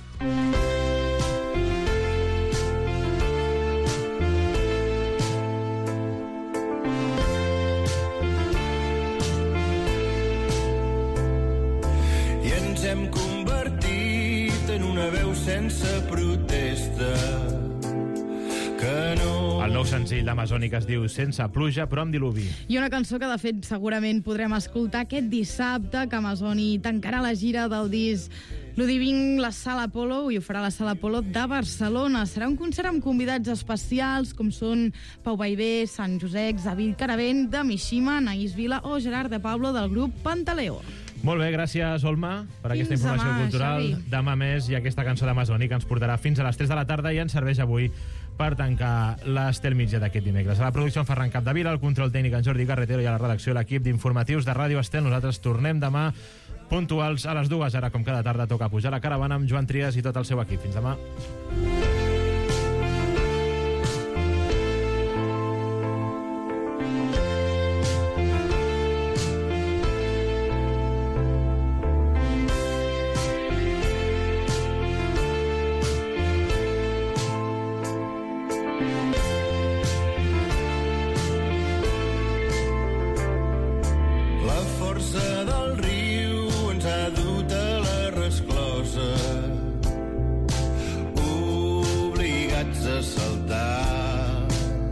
I ens hem convertit en una veu sense protesta. El nou senzill d'Amazoni que es diu Sense pluja però amb diluvi. I una cançó que de fet segurament podrem escoltar aquest dissabte, que Amazoni tancarà la gira del disc Ludivine, la Sala Apolo, i ho farà a la Sala Apolo de Barcelona. Serà un concert amb convidats especials com són Pau Vallvé, Sant Josep, David Caravent, de Mishima, Naís Vila o Gerard de Pablo del grup Pantaleó. Molt bé, gràcies, Olma, per aquesta Fins informació demà, cultural. Xavi. Demà més i aquesta cançó d'Amazoni que ens portarà fins a les tres de la tarda i ens serveix avui per tancar l'Estel Mitja d'aquest dimecres. A la producció en Ferran Capdevila, al control tècnic en Jordi Carretero i a la redacció l'equip d'informatius de Ràdio Estel. Nosaltres tornem demà puntuals a les dues. Ara, com cada tarda, toca pujar la caravana amb Joan Trias i tot el seu equip. Fins demà. Thank you. força del riu ens ha dut a la resclosa, obligats a saltar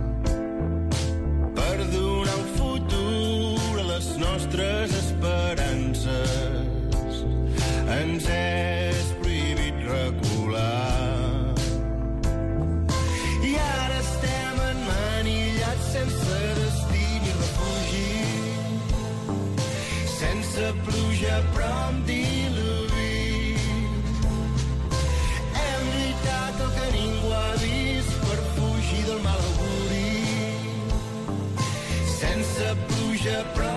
per donar un futur a les nostres esperances. Ens és prohibit recular i ara estem emmanillats sense destí ni refugi, sense pluja però amb diluvi. Hem lluitat el que ningú ha vist per fugir del mal auguri, sense pluja però